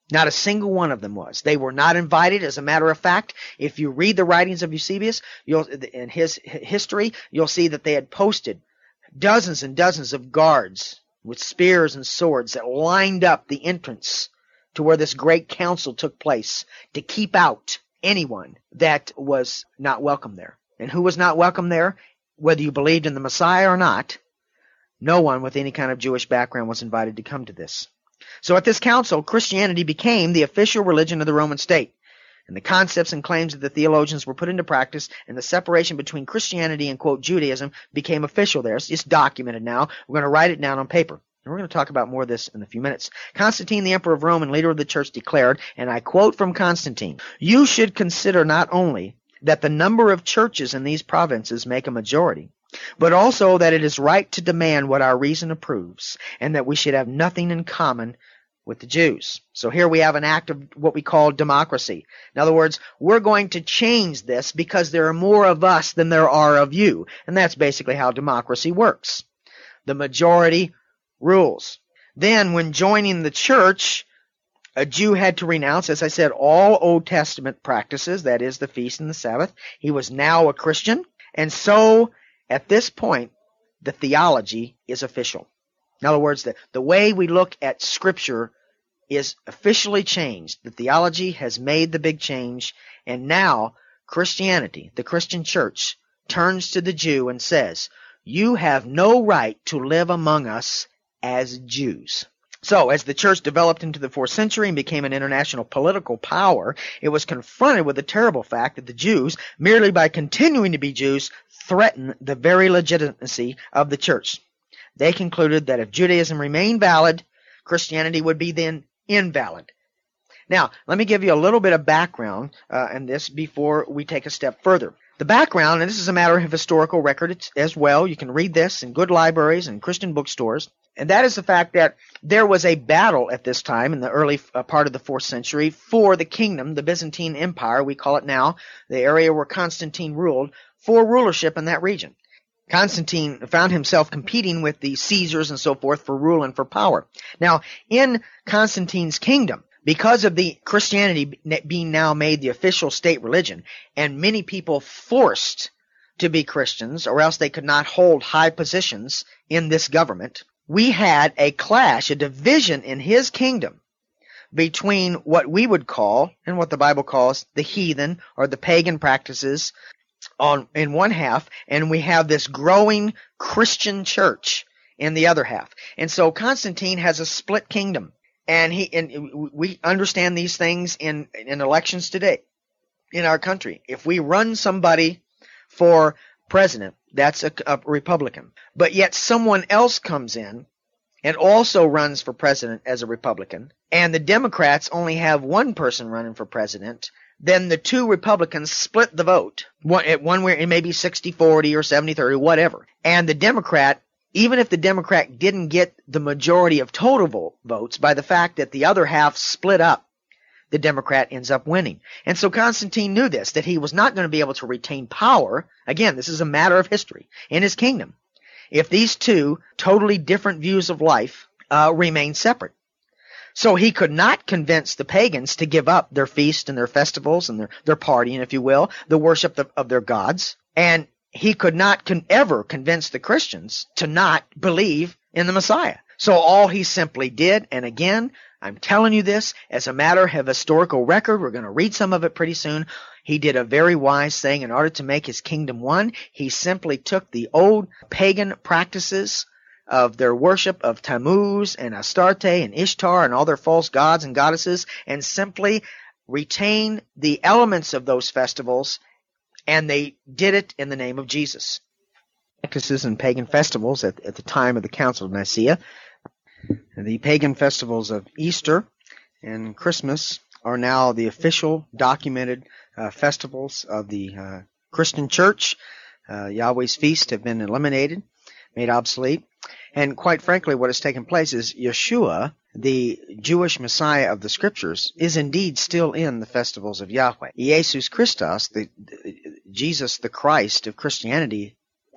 Not a single one of them was. They were not invited. As a matter of fact, if you read the writings of Eusebius, you'll, in his history, you'll see that they had posted dozens and dozens of guards with spears and swords that lined up the entrance to where this great council took place to keep out anyone that was not welcome there. And who was not welcome there? Whether you believed in the Messiah or not, no one with any kind of Jewish background was invited to come to this. So at this council, Christianity became the official religion of the Roman state. And the concepts and claims of the theologians were put into practice, and the separation between Christianity and, quote, Judaism became official there. It's documented now. We're going to write it down on paper. And we're going to talk about more of this in a few minutes. Constantine, the emperor of Rome and leader of the church, declared, and I quote from Constantine, "You should consider not only that the number of churches in these provinces make a majority, but also that it is right to demand what our reason approves, and that we should have nothing in common with the Jews." So here we have an act of what we call democracy. In other words, we're going to change this because there are more of us than there are of you. And that's basically how democracy works. The majority rules. Then when joining the church, a Jew had to renounce, as I said, all Old Testament practices, that is the feast and the Sabbath. He was now a Christian. And so at this point, the theology is official. In other words, the, the way we look at Scripture is officially changed. The theology has made the big change, and now Christianity, the Christian church, turns to the Jew and says, "You have no right to live among us as Jews." So, as the church developed into the fourth century and became an international political power, it was confronted with the terrible fact that the Jews, merely by continuing to be Jews, threatened the very legitimacy of the church. They concluded that if Judaism remained valid, Christianity would be then invalid. Now, let me give you a little bit of background uh, in this before we take a step further. The background, and this is a matter of historical record as well, you can read this in good libraries and Christian bookstores, and that is the fact that there was a battle at this time in the early uh, part of the fourth century for the kingdom, the Byzantine Empire, we call it now, the area where Constantine ruled, for rulership in that region. Constantine found himself competing with the Caesars and so forth for rule and for power. Now, in Constantine's kingdom, because of the Christianity being now made the official state religion, and many people forced to be Christians, or else they could not hold high positions in this government, we had a clash, a division in his kingdom between what we would call, and what the Bible calls, the heathen or the pagan practices on in one half, and we have this growing Christian church in the other half. And so Constantine has a split kingdom, and he and we understand these things in in elections today in our country. If we run somebody for president, that's a, a Republican, but yet someone else comes in and also runs for president as a Republican, and the Democrats only have one person running for president, then the two Republicans split the vote. One, at one where it may be sixty forty or seventy thirty, whatever. And the Democrat, even if the Democrat didn't get the majority of total votes, by the fact that the other half split up, the Democrat ends up winning. And so Constantine knew this, that he was not going to be able to retain power. Again, this is a matter of history in his kingdom, if these two totally different views of life uh, remain separate. So he could not convince the pagans to give up their feast and their festivals and their, their partying, if you will, the worship of, of their gods. And he could not con- ever convince the Christians to not believe in the Messiah. So all he simply did, and again, I'm telling you this as a matter of historical record, we're going to read some of it pretty soon, he did a very wise thing. In order to make his kingdom one, he simply took the old pagan practices of their worship of Tammuz and Astarte and Ishtar and all their false gods and goddesses, and simply retained the elements of those festivals, and they did it in the name of Jesus. Practices and pagan festivals at, at the time of the Council of Nicaea, the pagan festivals of Easter and Christmas are now the official documented uh, festivals of the uh, Christian church. Uh, Yahweh's feasts have been eliminated, made obsolete. And quite frankly, what has taken place is Yeshua, the Jewish Messiah of the Scriptures, is indeed still in the festivals of Yahweh. Jesus Christos, the, the Jesus the Christ of Christianity,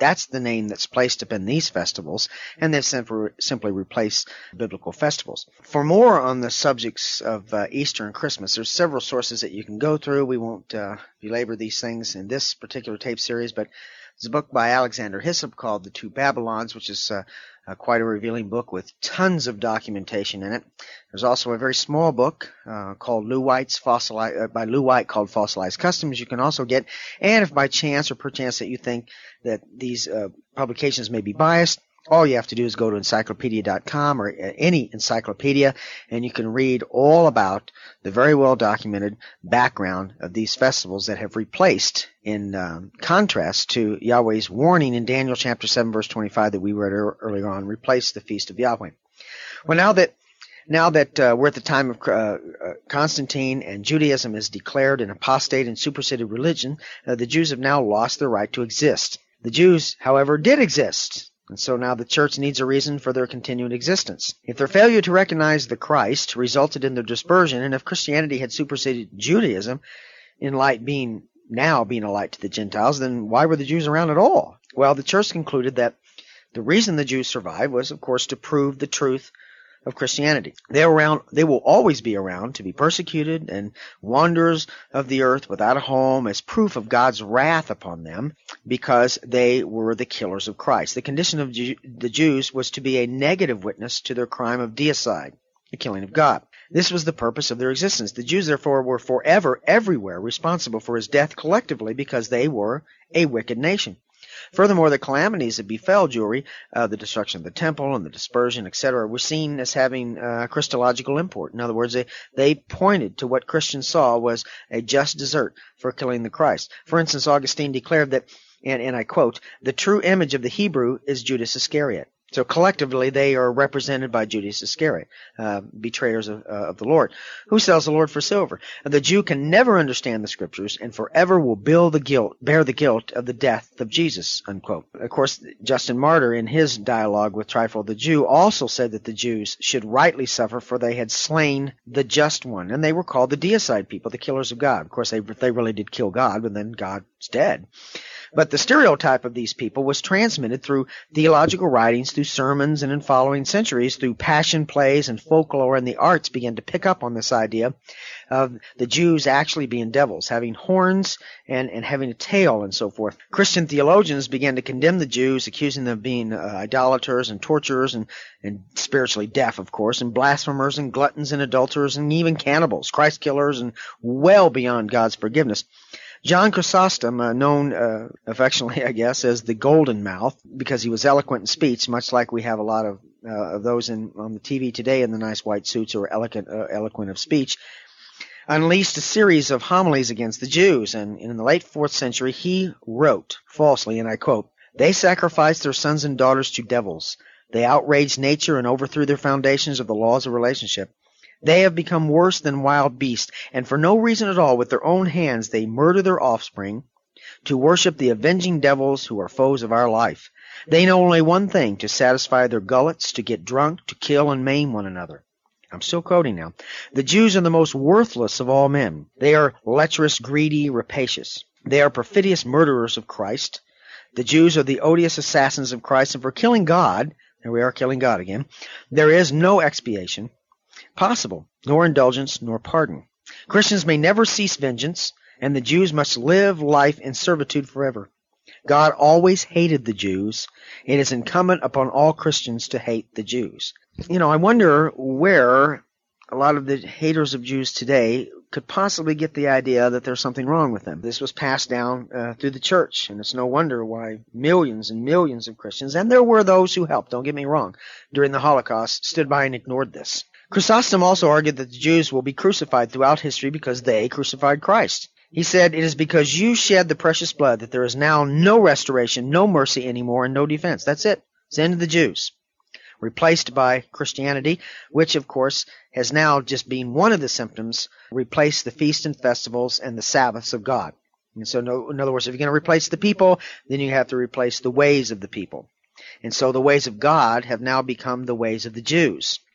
That's the name that's placed upon these festivals, and they've simply, simply replaced biblical festivals. For more on the subjects of uh, Easter and Christmas, there's several sources that you can go through. We won't uh, belabor these things in this particular tape series, but there's a book by Alexander Hyssop called The Two Babylons, which is uh, uh, quite a revealing book with tons of documentation in it. There's also a very small book uh, called Lou White's Fossilized, uh, by Lou White called Fossilized Customs you can also get. And if by chance or perchance that you think that these uh, publications may be biased, all you have to do is go to encyclopedia dot com or any encyclopedia, and you can read all about the very well documented background of these festivals that have replaced, in um, contrast to Yahweh's warning in Daniel chapter seven verse twenty-five that we read er- earlier on, replaced the feast of Yahweh. Well, now that Now that uh, we're at the time of uh, uh, Constantine and Judaism is declared an apostate and superseded religion, uh, the Jews have now lost their right to exist. The Jews, however, did exist. And so now the church needs a reason for their continued existence. If their failure to recognize the Christ resulted in their dispersion, and if Christianity had superseded Judaism, in light being now being a light to the Gentiles, then why were the Jews around at all? Well, the church concluded that the reason the Jews survived was, of course, to prove the truth of Christianity. They're around, they will always be around to be persecuted and wanderers of the earth without a home as proof of God's wrath upon them because they were the killers of Christ. The condition of Jew, the Jews was to be a negative witness to their crime of deicide, the killing of God. This was the purpose of their existence. The Jews, therefore, were forever, everywhere responsible for his death collectively because they were a wicked nation. Furthermore, the calamities that befell Jewry, uh, the destruction of the temple and the dispersion, et cetera, were seen as having uh, Christological import. In other words, they, they pointed to what Christians saw was a just desert for killing the Christ. For instance, Augustine declared that, and, and I quote, "The true image of the Hebrew is Judas Iscariot." So collectively, they are represented by Judas Iscariot, uh, betrayers of, uh, of the Lord. Who sells the Lord for silver? The Jew can never understand the Scriptures and forever will bear the guilt, bear the guilt of the death of Jesus, unquote. Of course, Justin Martyr, in his dialogue with Trypho the Jew, also said that the Jews should rightly suffer, for they had slain the just one. And they were called the deicide people, the killers of God. Of course, they, they really did kill God, but then God's dead. But the stereotype of these people was transmitted through theological writings, through sermons, and in following centuries, through passion plays and folklore, and the arts began to pick up on this idea of the Jews actually being devils, having horns and, and having a tail and so forth. Christian theologians began to condemn the Jews, accusing them of being uh, idolaters and torturers and, and spiritually deaf, of course, and blasphemers and gluttons and adulterers and even cannibals, Christ killers, and well beyond God's forgiveness. John Chrysostom, uh, known uh, affectionately, I guess, as the Golden Mouth, because he was eloquent in speech, much like we have a lot of, uh, of those in, on the T V today in the nice white suits who are eloquent, uh, eloquent of speech, unleashed a series of homilies against the Jews. And in the late fourth century, he wrote falsely, and I quote, "They sacrificed their sons and daughters to devils. They outraged nature and overthrew their foundations of the laws of relationship. They have become worse than wild beasts, and for no reason at all, with their own hands, they murder their offspring to worship the avenging devils who are foes of our life. They know only one thing, to satisfy their gullets, to get drunk, to kill and maim one another." I'm still quoting now. "The Jews are the most worthless of all men. They are lecherous, greedy, rapacious. They are perfidious murderers of Christ. The Jews are the odious assassins of Christ, and for killing God," there we are killing God again, "there is no expiation possible, nor indulgence, nor pardon. Christians may never cease vengeance, and the Jews must live life in servitude forever. God always hated the Jews. It is incumbent upon all Christians to hate the Jews." You know, I wonder where a lot of the haters of Jews today could possibly get the idea that there's something wrong with them. This was passed down uh, through the church, and it's no wonder why millions and millions of Christians, and there were those who helped, don't get me wrong, during the Holocaust, stood by and ignored this. Chrysostom also argued that the Jews will be crucified throughout history because they crucified Christ. He said, "It is because you shed the precious blood that there is now no restoration, no mercy anymore, and no defense." That's it. It's the end of the Jews. Replaced by Christianity, which, of course, has now just been one of the symptoms, replaced the feasts and festivals and the Sabbaths of God. And so, no, in other words, if you're going to replace the people, then you have to replace the ways of the people. And so the ways of God have now become the ways of the Jews.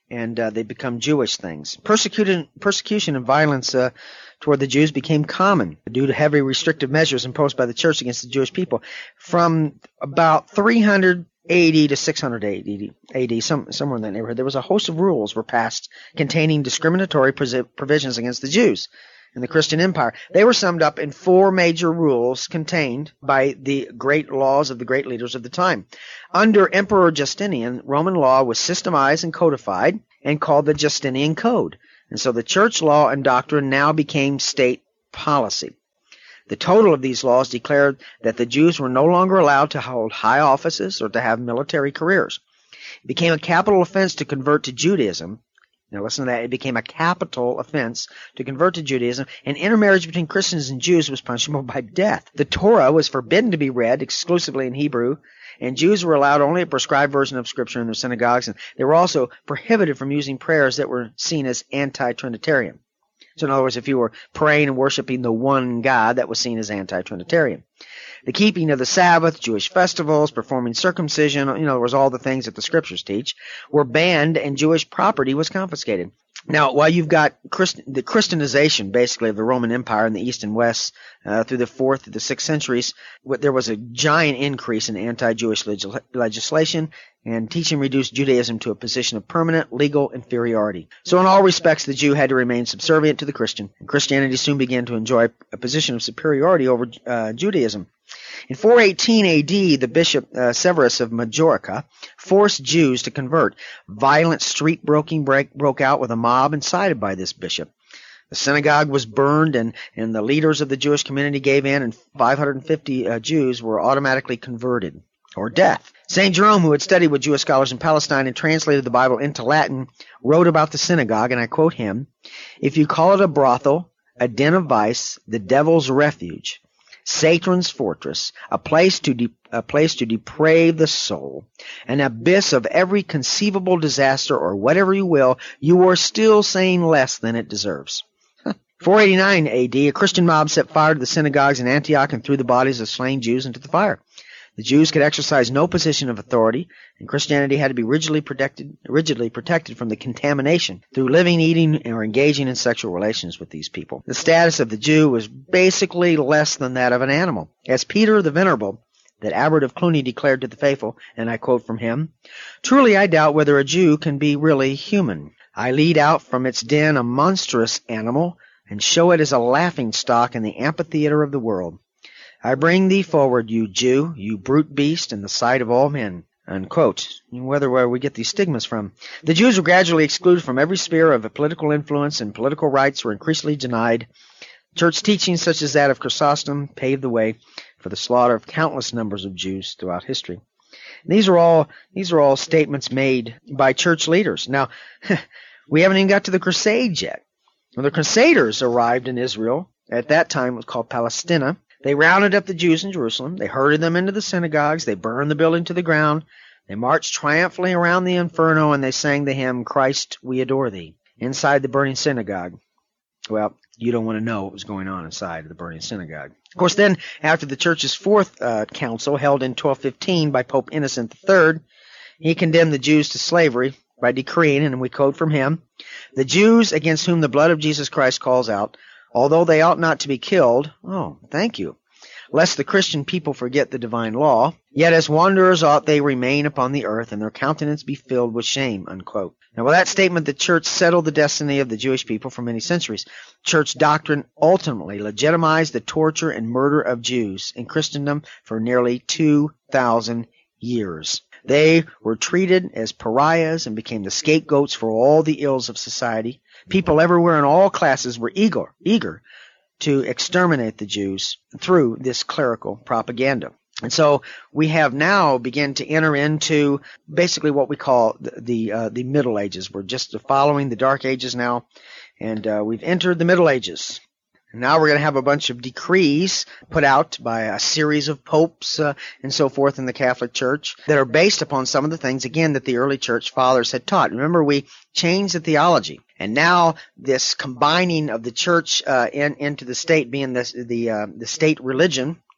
and uh, they become Jewish things. Persecution, persecution and violence uh, toward the Jews became common due to heavy restrictive measures imposed by the church against the Jewish people. From about three hundred A D to six hundred A D, some, somewhere in that neighborhood, there was a host of rules were passed containing discriminatory provisions against the Jews in the Christian Empire. They were summed up in four major rules contained by the great laws of the great leaders of the time. Under Emperor Justinian, Roman law was systemized and codified and called the Justinian Code. And so the church law and doctrine now became state policy. The total of these laws declared that the Jews were no longer allowed to hold high offices or to have military careers. It became a capital offense to convert to Judaism. Now listen to that. It became a capital offense to convert to Judaism, and intermarriage between Christians and Jews was punishable by death. The Torah was forbidden to be read exclusively in Hebrew, and Jews were allowed only a prescribed version of Scripture in their synagogues, and they were also prohibited from using prayers that were seen as anti-Trinitarian. So in other words, if you were praying and worshiping the one God, that was seen as anti-Trinitarian. The keeping of the Sabbath, Jewish festivals, performing circumcision, in other words, all the things that the Scriptures teach, were banned, and Jewish property was confiscated. Now, while you've got Christ- the Christianization, basically, of the Roman Empire in the East and West uh, through the fourth to the sixth centuries, there was a giant increase in anti-Jewish leg- legislation, and teaching reduced Judaism to a position of permanent legal inferiority. So in all respects, the Jew had to remain subservient to the Christian, and Christianity soon began to enjoy a position of superiority over uh, Judaism. In four eighteen A D, the bishop uh, Severus of Majorca forced Jews to convert. Violent street broking break, broke out with a mob incited by this bishop. The synagogue was burned, and, and the leaders of the Jewish community gave in, and five hundred fifty uh, Jews were automatically converted, or death. Saint Jerome, who had studied with Jewish scholars in Palestine and translated the Bible into Latin, wrote about the synagogue, and I quote him, "If you call it a brothel, a den of vice, the devil's refuge, Satan's fortress, a place to de- a place to deprave the soul, an abyss of every conceivable disaster, or whatever you will, you are still saying less than it deserves." four eighty-nine A D, a Christian mob set fire to the synagogues in Antioch and threw the bodies of slain Jews into the fire. The Jews could exercise no position of authority, and Christianity had to be rigidly protected, rigidly protected from the contamination through living, eating, or engaging in sexual relations with these people. The status of the Jew was basically less than that of an animal. As Peter the Venerable, that Abbot of Cluny, declared to the faithful, and I quote from him, "Truly I doubt whether a Jew can be really human. I lead out from its den a monstrous animal, and show it as a laughing-stock in the amphitheater of the world. I bring thee forward, you Jew, you brute beast, in the sight of all men." Unquote. Whether where we get these stigmas from. The Jews were gradually excluded from every sphere of political influence, and political rights were increasingly denied. Church teachings such as that of Chrysostom paved the way for the slaughter of countless numbers of Jews throughout history. And these are all these are all statements made by church leaders. Now, we haven't even got to the Crusades yet. When the Crusaders arrived in Israel, at that time it was called Palestina, they rounded up the Jews in Jerusalem. They herded them into the synagogues. They burned the building to the ground. They marched triumphantly around the inferno, and they sang the hymn, "Christ, we adore thee," inside the burning synagogue. Well, you don't want to know what was going on inside the burning synagogue. Of course, then, after the church's fourth uh, council, held in twelve fifteen by Pope Innocent the Third, he condemned the Jews to slavery by decreeing, and we quote from him, "The Jews against whom the blood of Jesus Christ calls out, although they ought not to be killed," oh, thank you, "lest the Christian people forget the divine law, yet as wanderers ought they remain upon the earth, and their countenance be filled with shame," unquote. Now, with that statement, the church settled the destiny of the Jewish people for many centuries. Church doctrine ultimately legitimized the torture and murder of Jews in Christendom for nearly two thousand years. They were treated as pariahs and became the scapegoats for all the ills of society. People everywhere in all classes were eager, eager to exterminate the Jews through this clerical propaganda. And so we have now begun to enter into basically what we call the the, uh, the Middle Ages. We're just following the Dark Ages now, and uh, we've entered the Middle Ages. And now we're going to have a bunch of decrees put out by a series of popes uh, and so forth in the Catholic Church that are based upon some of the things, again, that the early church fathers had taught. Remember, we changed the theology. And now this combining of the church uh, in, into the state being this, the uh, the state religion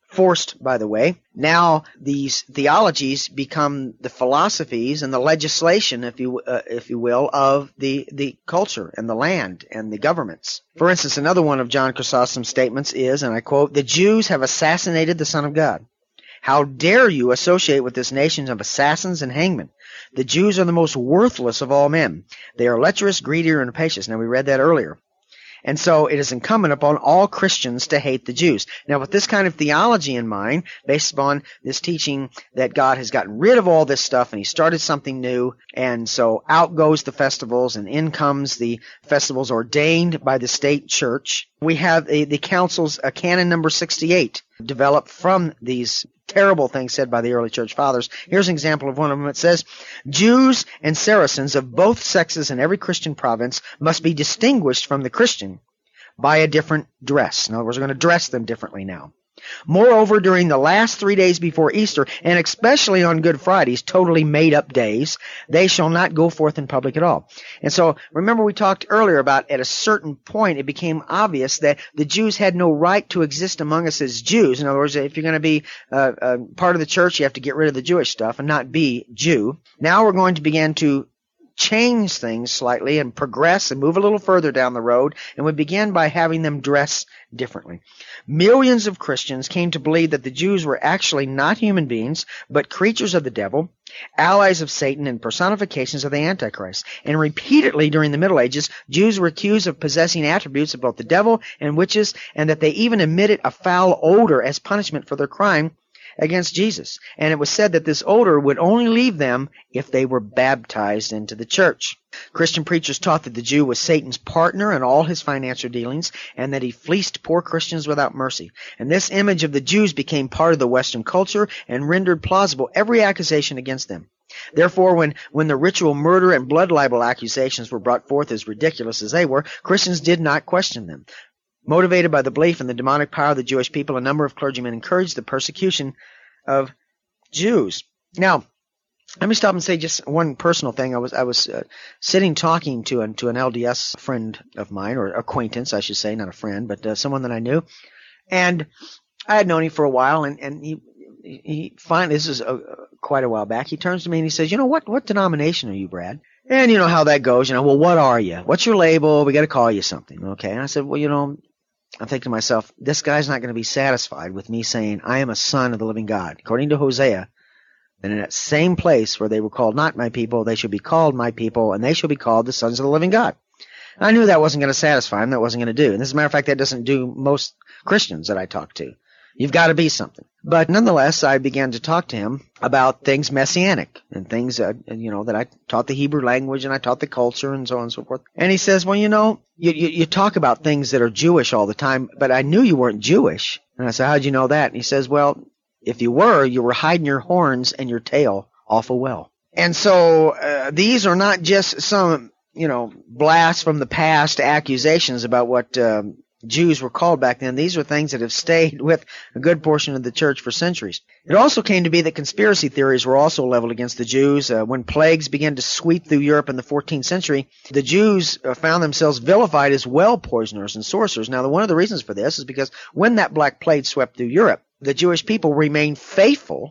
forced, by the way. Now these theologies become the philosophies and the legislation, if you uh, if you will, of the the culture and the land and the governments. For instance, another one of John Chrysostom's statements is, and I quote, "The Jews have assassinated the Son of God. How dare you associate with this nation of assassins and hangmen? The Jews are the most worthless of all men. They are lecherous, greedy, and rapacious." Now, we read that earlier. And so it is incumbent upon all Christians to hate the Jews. Now, with this kind of theology in mind, based upon this teaching that God has gotten rid of all this stuff and he started something new, and so out goes the festivals and in comes the festivals ordained by the state church, we have a, the council's a canon number sixty-eight developed from these terrible things said by the early church fathers. Here's an example of one of them. It says, "Jews and Saracens of both sexes in every Christian province must be distinguished from the Christian by a different dress." In other words, we're going to dress them differently now. "Moreover, during the last three days before Easter, and especially on Good Fridays, totally made-up days, they shall not go forth in public at all." And so, remember we talked earlier about at a certain point it became obvious that the Jews had no right to exist among us as Jews. In other words, if you're going to be uh, uh, part of the church, you have to get rid of the Jewish stuff and not be Jew. Now we're going to begin to change things slightly and progress and move a little further down the road, and we begin by having them dress differently. Millions of Christians came to believe that the Jews were actually not human beings, but creatures of the devil, allies of Satan, and personifications of the Antichrist. And repeatedly during the Middle Ages, Jews were accused of possessing attributes of both the devil and witches, and that they even emitted a foul odor as punishment for their crime against Jesus. And it was said that this odor would only leave them if they were baptized into the church. Christian preachers taught that the Jew was Satan's partner in all his financial dealings, and that he fleeced poor Christians without mercy. And this image of the Jews became part of the Western culture and rendered plausible every accusation against them. Therefore, when, when the ritual murder and blood libel accusations were brought forth, as ridiculous as they were, Christians did not question them. Motivated by the belief in the demonic power of the Jewish people, a number of clergymen encouraged the persecution of Jews. Now, let me stop and say just one personal thing. I was I was uh, sitting talking to an to an L D S friend of mine, or acquaintance, I should say, not a friend, but uh, someone that I knew, and I had known him for a while, and and he he finally, this is a, quite a while back, he turns to me and he says, "You know, what what denomination are you, Brad?" And you know how that goes. You know, well, what are you? What's your label? We got to call you something, okay? And I said, well, you know, I think to myself, this guy's not going to be satisfied with me saying I am a son of the living God. According to Hosea, then in that same place where they were called not my people, they should be called my people, and they shall be called the sons of the living God. And I knew that wasn't going to satisfy him. That wasn't going to do. And as a matter of fact, that doesn't do most Christians that I talk to. You've got to be something. But nonetheless, I began to talk to him about things messianic and things, uh, you know, that I taught the Hebrew language and I taught the culture and so on and so forth. And he says, well, you know, you, you, you talk about things that are Jewish all the time, but I knew you weren't Jewish. And I said, how'd you know that? And he says, well, if you were, you were hiding your horns and your tail awful well. And so uh, these are not just some, you know, blasts from the past accusations about what um, Jews were called back then. These are things that have stayed with a good portion of the church for centuries. It also came to be that conspiracy theories were also leveled against the Jews. Uh, when plagues began to sweep through Europe in the fourteenth century, the Jews uh, found themselves vilified as well poisoners and sorcerers. Now, the, one of the reasons for this is because when that Black Plague swept through Europe, the Jewish people remained faithful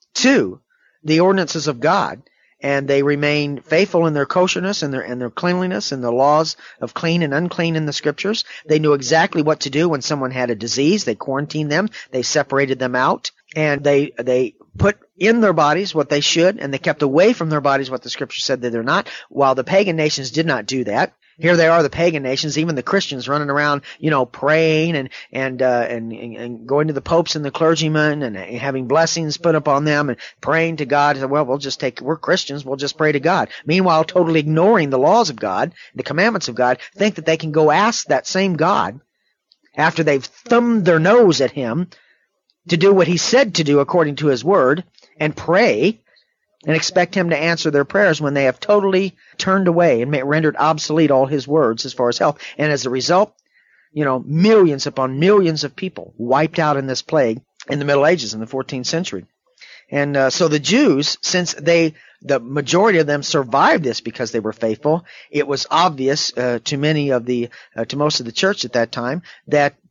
to the ordinances of God, and they remained faithful in their kosherness and their and their cleanliness and the laws of clean and unclean in the scriptures. They knew exactly what to do when someone had a disease. They quarantined them. They separated them out, and they they put in their bodies what they should, and they kept away from their bodies what the scripture said that they're not, while the pagan nations did not do that. Here they are, the pagan nations, even the Christians running around, you know, praying and and uh, and, and going to the popes and the clergymen and having blessings put upon them and praying to God. Well, we'll just take, we're Christians, we'll just pray to God. Meanwhile, totally ignoring the laws of God, the commandments of God, think that they can go ask that same God, after they've thumbed their nose at him, to do what he said to do according to his word, and pray, and expect him to answer their prayers when they have totally turned away and rendered obsolete all his words as far as health. And as a result, you know, millions upon millions of people wiped out in this plague in the Middle Ages in the fourteenth century. And uh, so the Jews, since they, the majority of them survived this because they were faithful, it was obvious uh, to many of the, uh, to most of the church at that time that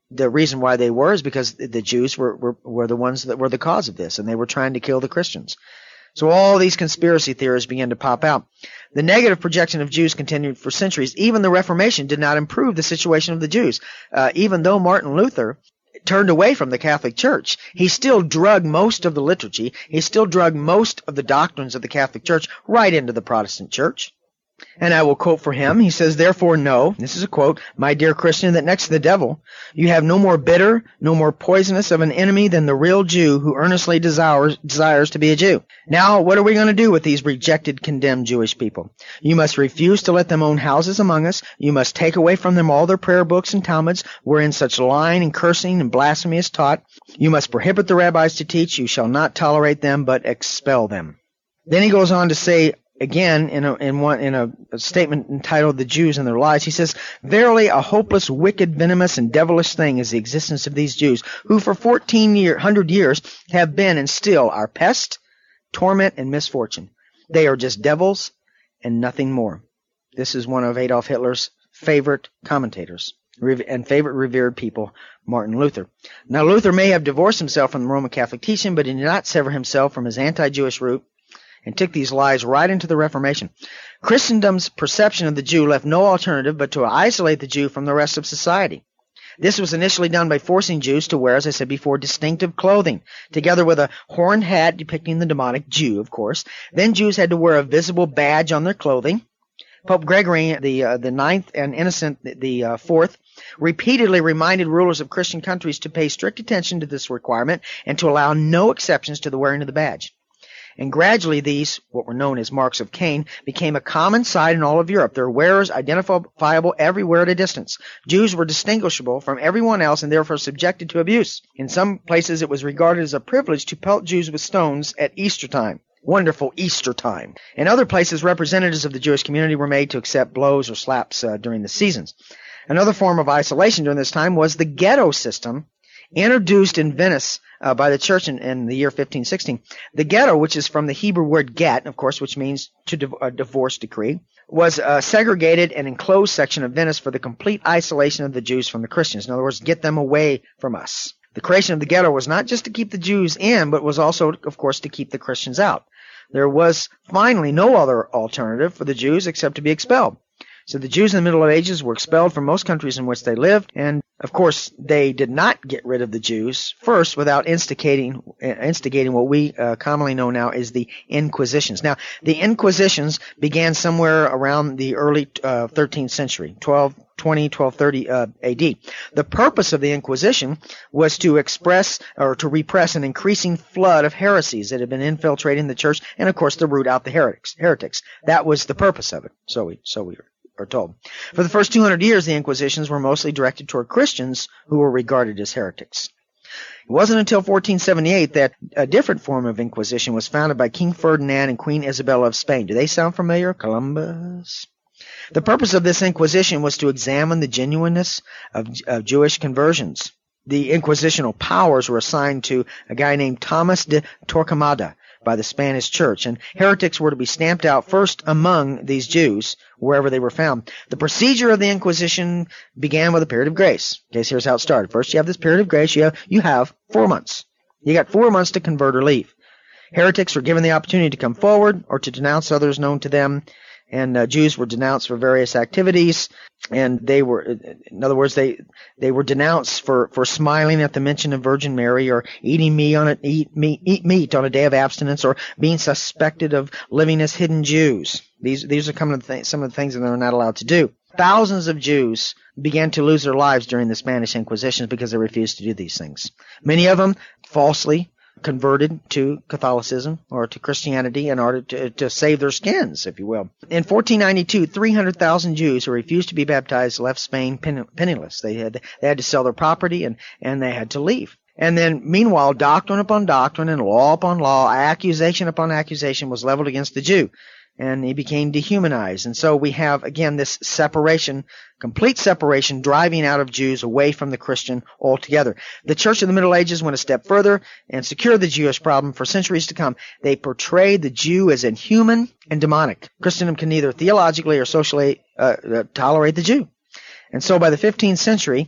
the reason why they were is because the Jews were, were, were the ones that were the cause of this, and they were trying to kill the Christians. So all these conspiracy theories began to pop out. The negative projection of Jews continued for centuries. Even the Reformation did not improve the situation of the Jews. Uh, even though Martin Luther turned away from the Catholic Church, he still drug most of the liturgy, he still drug most of the doctrines of the Catholic Church right into the Protestant Church. And I will quote for him. He says, "Therefore know," this is a quote, "my dear Christian, that next to the devil, you have no more bitter, no more poisonous of an enemy than the real Jew who earnestly desires, desires to be a Jew." Now, what are we going to do with these rejected, condemned Jewish people? You must refuse to let them own houses among us. You must take away from them all their prayer books and Talmuds, wherein such lying and cursing and blasphemy is taught. You must prohibit the rabbis to teach. You shall not tolerate them, but expel them. Then he goes on to say, again, in a, in one, in a, a statement entitled "The Jews and Their Lies," he says, "Verily a hopeless, wicked, venomous, and devilish thing is the existence of these Jews, who for fourteen year, hundred years have been and still are pest, torment, and misfortune. They are just devils and nothing more." This is one of Adolf Hitler's favorite commentators and favorite revered people, Martin Luther. Now, Luther may have divorced himself from the Roman Catholic teaching, but he did not sever himself from his anti-Jewish root, and took these lies right into the Reformation. Christendom's perception of the Jew left no alternative but to isolate the Jew from the rest of society. This was initially done by forcing Jews to wear, as I said before, distinctive clothing, together with a horned hat depicting the demonic Jew, of course. Then Jews had to wear a visible badge on their clothing. Pope Gregory the uh, the ninth and Innocent the, the uh, fourth repeatedly reminded rulers of Christian countries to pay strict attention to this requirement and to allow no exceptions to the wearing of the badge. And gradually these, what were known as marks of Cain, became a common sight in all of Europe, their wearers identifiable everywhere at a distance. Jews were distinguishable from everyone else and therefore subjected to abuse. In some places it was regarded as a privilege to pelt Jews with stones at Easter time. Wonderful Easter time. In other places, representatives of the Jewish community were made to accept blows or slaps uh, during the seasons. Another form of isolation during this time was the ghetto system, introduced in Venice uh, by the church in, in the year fifteen sixteen. The ghetto, which is from the Hebrew word get, of course, which means to div- a divorce decree, was a segregated and enclosed section of Venice for the complete isolation of the Jews from the Christians. In other words, get them away from us. The creation of the ghetto was not just to keep the Jews in, but was also, of course, to keep the Christians out. There was finally no other alternative for the Jews except to be expelled. So the Jews in the Middle Ages were expelled from most countries in which they lived, and of course they did not get rid of the Jews first without instigating instigating what we uh, commonly know now as the Inquisitions. Now, the Inquisitions began somewhere around the early uh, thirteenth century, twelve twenty, twelve thirty uh, A D. The purpose of the Inquisition was to express or to repress an increasing flood of heresies that had been infiltrating the church, and of course to root out the heretics. Heretics. That was the purpose of it. So we so we are told. For the first two hundred years, the Inquisitions were mostly directed toward Christians who were regarded as heretics. It wasn't until fourteen seventy-eight that a different form of Inquisition was founded by King Ferdinand and Queen Isabella of Spain. Do they sound familiar? Columbus. The purpose of this Inquisition was to examine the genuineness of, of Jewish conversions. The inquisitional powers were assigned to a guy named Thomas de Torquemada by the Spanish church, and heretics were to be stamped out first among these Jews, wherever they were found. The procedure of the Inquisition began with a period of grace. Okay, so here's how it started. First, you have this period of grace. You have, you have four months. You got four months to convert or leave. Heretics were given the opportunity to come forward or to denounce others known to them, and uh, Jews were denounced for various activities, and they were, in other words, they they were denounced for, for smiling at the mention of Virgin Mary, or eating meat on a, eat meat eat meat on a day of abstinence, or being suspected of living as hidden Jews. These these are some of the th- some of the things that they're not allowed to do. Thousands of Jews began to lose their lives during the Spanish Inquisition because they refused to do these things. Many of them falsely converted to Catholicism or to Christianity in order to, to save their skins, if you will. In fourteen ninety-two, three hundred thousand Jews who refused to be baptized left Spain penniless. They had they had to sell their property and, and they had to leave. And then, meanwhile, doctrine upon doctrine and law upon law, accusation upon accusation was leveled against the Jew, and he became dehumanized. And so we have, again, this separation, complete separation, driving out of Jews away from the Christian altogether. The Church of the Middle Ages went a step further and secured the Jewish problem for centuries to come. They portrayed the Jew as inhuman and demonic. Christendom can neither theologically or socially uh, uh, tolerate the Jew. And so by the fifteenth century,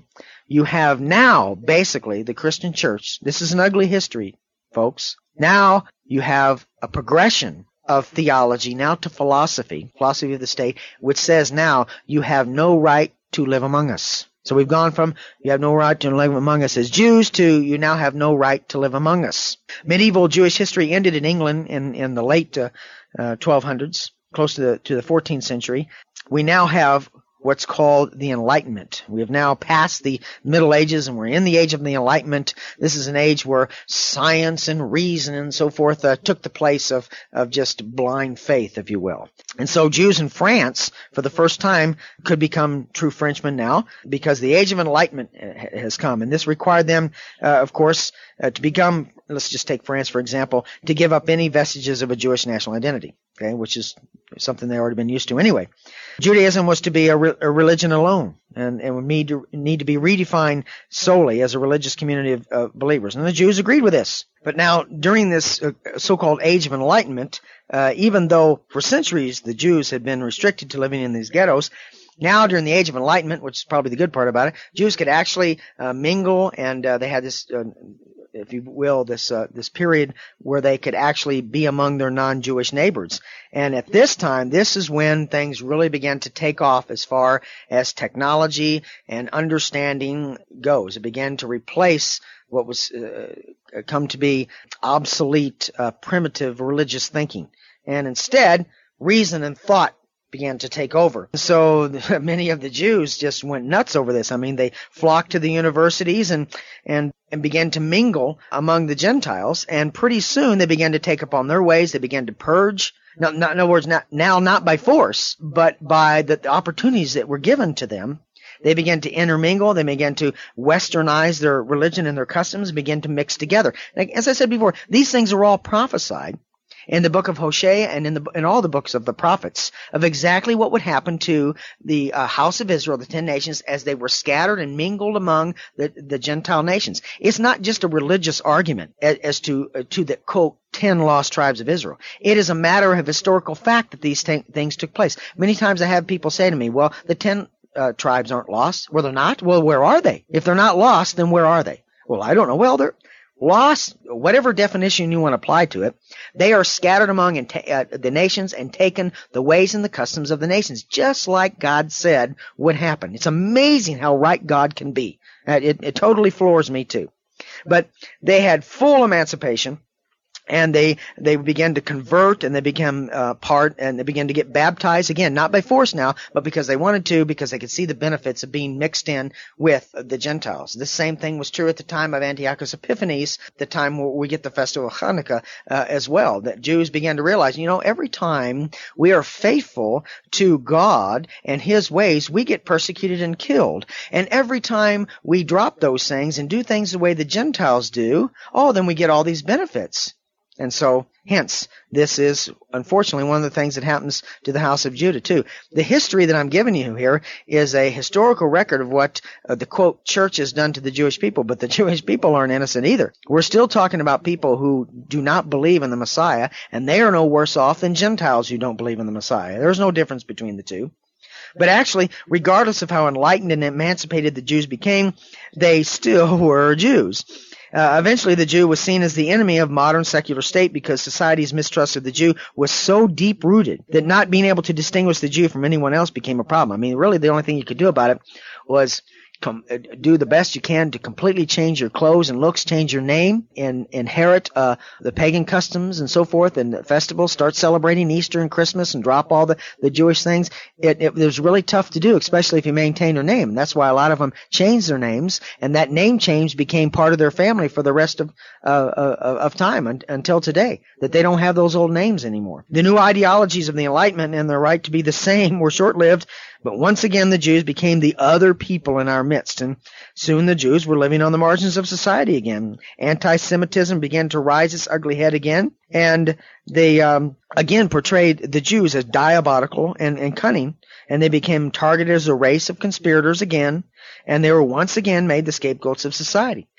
you have now basically the Christian church. This is an ugly history, folks. Now you have a progression of theology now to philosophy, philosophy of the state, which says now you have no right to live among us. So we've gone from you have no right to live among us as Jews to you now have no right to live among us. Medieval Jewish history ended in England in, in the late uh, uh, twelve hundreds, close to the, to the fourteenth century. We now have what's called the Enlightenment. We have now passed the Middle Ages and we're in the age of the Enlightenment. This is an age where science and reason and so forth uh, took the place of, of just blind faith, if you will. And so Jews in France, for the first time, could become true Frenchmen now because the age of enlightenment has come. And this required them, uh, of course, uh, to become, let's just take France, for example, to give up any vestiges of a Jewish national identity, okay, which is something they've already been used to anyway. Judaism was to be a, re- a religion alone and, and would need to, need to be redefined solely as a religious community of uh, believers. And the Jews agreed with this. But now, during this uh, so-called Age of Enlightenment, uh, even though for centuries the Jews had been restricted to living in these ghettos, now during the Age of Enlightenment, which is probably the good part about it, Jews could actually uh, mingle, and uh, they had this, uh, if you will, this uh, this period where they could actually be among their non-Jewish neighbors. And at this time, this is when things really began to take off as far as technology and understanding goes. It began to replace what was uh, come to be obsolete, uh, primitive religious thinking. And instead, reason and thought began to take over. So many of the Jews just went nuts over this. I mean, they flocked to the universities and and and began to mingle among the Gentiles, and pretty soon they began to take upon their ways. They began to purge. Now, not, in other words, not, now not by force, but by the, the opportunities that were given to them. They began to intermingle. They began to westernize their religion and their customs, begin to mix together. Like, as I said before, these things are all prophesied in the book of Hosea and in the in all the books of the prophets of exactly what would happen to the uh, house of Israel, the ten nations, as they were scattered and mingled among the, the Gentile nations. It's not just a religious argument as, as to uh, to the quote ten lost tribes of Israel. It is a matter of historical fact that these t- things took place. Many times I have people say to me, "Well, the ten uh, tribes aren't lost." Well, they're not. Well, where are they? If they're not lost, then where are they? Well, I don't know. Well, they're lost, whatever definition you want to apply to it, they are scattered among and ta- uh, the nations and taken the ways and the customs of the nations, just like God said would happen. It's amazing how right God can be. Uh, it, it totally floors me too. But they had full emancipation. And they, they began to convert, and they became uh, part, and they began to get baptized, again, not by force now, but because they wanted to, because they could see the benefits of being mixed in with the Gentiles. The same thing was true at the time of Antiochus Epiphanes, the time where we get the festival of Hanukkah uh, as well, that Jews began to realize, you know, every time we are faithful to God and His ways, we get persecuted and killed. And every time we drop those things and do things the way the Gentiles do, oh, then we get all these benefits. And so, hence, this is, unfortunately, one of the things that happens to the house of Judah, too. The history that I'm giving you here is a historical record of what uh, the, quote, church has done to the Jewish people, but the Jewish people aren't innocent either. We're still talking about people who do not believe in the Messiah, and they are no worse off than Gentiles who don't believe in the Messiah. There's no difference between the two. But actually, regardless of how enlightened and emancipated the Jews became, they still were Jews. Uh, eventually, the Jew was seen as the enemy of modern secular state because society's mistrust of the Jew was so deep-rooted that not being able to distinguish the Jew from anyone else became a problem. I mean, really, the only thing you could do about it was com- do the best you can to completely change your clothes and looks, change your name, and inherit uh, the pagan customs and so forth, and the festivals, start celebrating Easter and Christmas and drop all the, the Jewish things. It, it, it was really tough to do, especially if you maintain your name. And that's why a lot of them changed their names, and that name change became part of their family for the rest of uh, uh, of time un- until today, that they don't have those old names anymore. The new ideologies of the Enlightenment and their right to be the same were short-lived, but once again the Jews became the other people in our midst, and soon the Jews were living on the margins of society again. Anti-Semitism began to rise its ugly head again, and they um, again portrayed the Jews as diabolical and, and cunning, and they became targeted as a race of conspirators again, and they were once again made the scapegoats of society.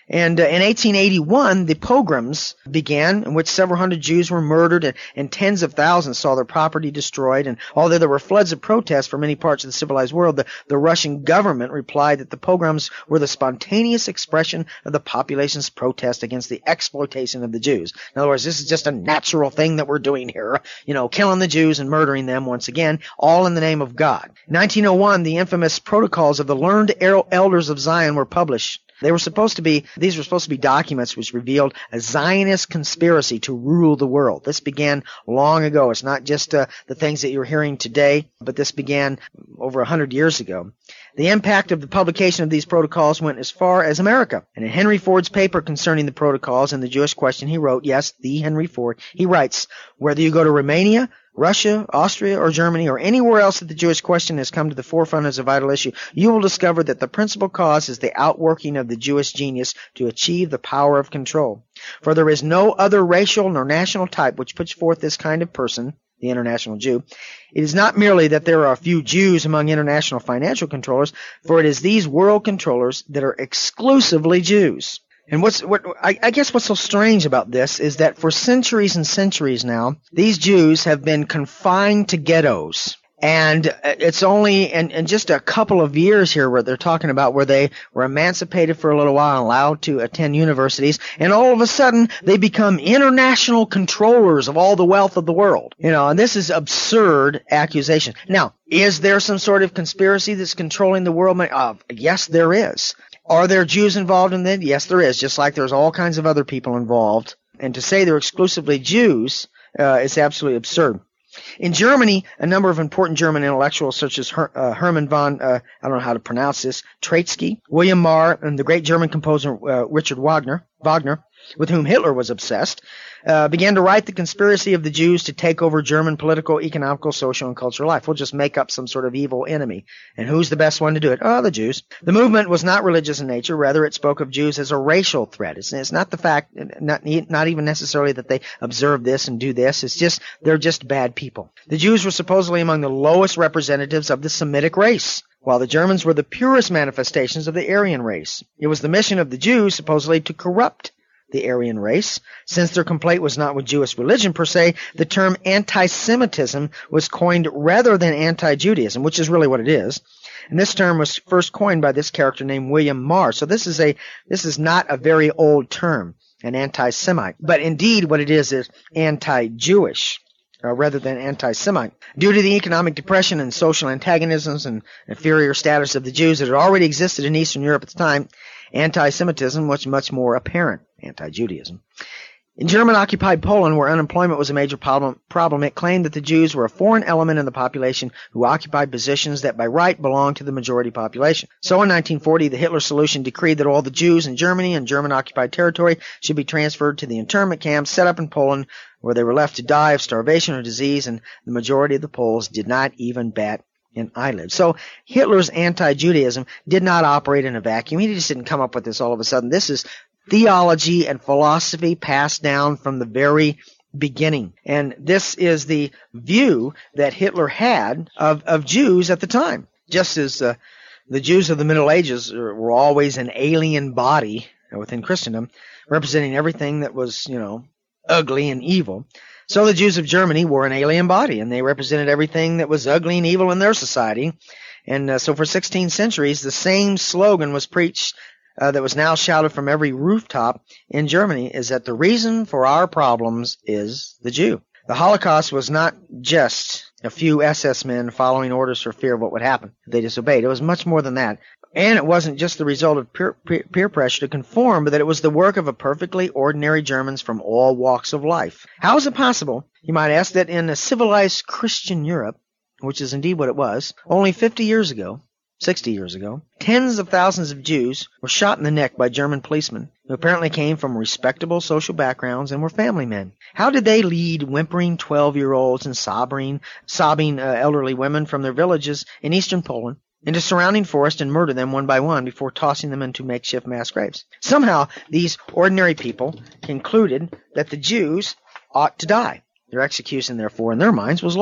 And uh, in eighteen eighty-one, the pogroms began, in which several hundred Jews were murdered and, and tens of thousands saw their property destroyed. And although there were floods of protests from many parts of the civilized world, the, the Russian government replied that the pogroms were the spontaneous expression of the population's protest against the exploitation of the Jews. In other words, this is just a natural thing that we're doing here, you know, killing the Jews and murdering them once again, all in the name of God. In nineteen oh one, the infamous Protocols of the Learned Elders of Zion were published. They were supposed to be, these were supposed to be documents which revealed a Zionist conspiracy to rule the world. This began long ago. It's not just uh, the things that you're hearing today, but this began over a hundred years ago. The impact of the publication of these protocols went as far as America. And in Henry Ford's paper concerning the protocols and the Jewish question, he wrote, yes, the Henry Ford, he writes, whether you go to Romania, Russia, Austria, or Germany, or anywhere else that the Jewish question has come to the forefront as a vital issue, you will discover that the principal cause is the outworking of the Jewish genius to achieve the power of control. For there is no other racial nor national type which puts forth this kind of person, the international Jew. It is not merely that there are a few Jews among international financial controllers, for it is these world controllers that are exclusively Jews. And what's what I, I guess what's so strange about this is that for centuries and centuries now, these Jews have been confined to ghettos. And it's only in, in just a couple of years here where they're talking about where they were emancipated for a little while and allowed to attend universities, and all of a sudden they become international controllers of all the wealth of the world. You know, and this is absurd accusation. Now, is there some sort of conspiracy that's controlling the world? Uh, yes, there is. Are there Jews involved in that? Yes, there is, just like there's all kinds of other people involved. And to say they're exclusively Jews uh, is absolutely absurd. In Germany, a number of important German intellectuals such as Her, uh, Hermann von, uh, I don't know how to pronounce this, Treitschke, William Marr, and the great German composer uh, Richard Wagner, Wagner, with whom Hitler was obsessed, uh, began to write the conspiracy of the Jews to take over German political, economical, social, and cultural life. We'll just make up some sort of evil enemy. And who's the best one to do it? Oh, the Jews. The movement was not religious in nature. Rather, it spoke of Jews as a racial threat. It's, it's not the fact, not, not even necessarily that they observe this and do this. It's just, they're just bad people. The Jews were supposedly among the lowest representatives of the Semitic race, while the Germans were the purest manifestations of the Aryan race. It was the mission of the Jews, supposedly, to corrupt the Aryan race. Since their complaint was not with Jewish religion per se, the term anti-Semitism was coined rather than anti-Judaism, which is really what it is. And this term was first coined by this character named William Marr. So this is a this is not a very old term, an anti-Semite. But indeed what it is is anti-Jewish. Uh, rather than anti-Semite. Due to the economic depression and social antagonisms and inferior status of the Jews that had already existed in Eastern Europe at the time, anti-Semitism was much more apparent, anti-Judaism. In German-occupied Poland, where unemployment was a major problem, problem, it claimed that the Jews were a foreign element in the population who occupied positions that by right belonged to the majority population. So in nineteen forty, the Hitler solution decreed that all the Jews in Germany and German-occupied territory should be transferred to the internment camps set up in Poland, where they were left to die of starvation or disease, and the majority of the Poles did not even bat an eyelid. So Hitler's anti-Judaism did not operate in a vacuum. He just didn't come up with this all of a sudden. This is theology and philosophy passed down from the very beginning. And this is the view that Hitler had of, of Jews at the time. Just as uh, the Jews of the Middle Ages were always an alien body within Christendom, representing everything that was, you know, ugly and evil. So the Jews of Germany were an alien body, and they represented everything that was ugly and evil in their society. And uh, so for sixteen centuries, the same slogan was preached uh, that was now shouted from every rooftop in Germany, is that the reason for our problems is the Jew. The Holocaust was not just a few S S men following orders for fear of what would happen if they disobeyed. It was much more than that. And it wasn't just the result of peer, peer pressure to conform, but that it was the work of a perfectly ordinary Germans from all walks of life. How is it possible, you might ask, that in a civilized Christian Europe, which is indeed what it was, only fifty years ago, sixty years ago, tens of thousands of Jews were shot in the neck by German policemen who apparently came from respectable social backgrounds and were family men? How did they lead whimpering twelve-year-olds and sobbing, sobbing uh, elderly women from their villages in eastern Poland into surrounding forest and murder them one by one before tossing them into makeshift mass graves? Somehow, these ordinary people concluded that the Jews ought to die. Their execution, therefore, in their minds was lawful.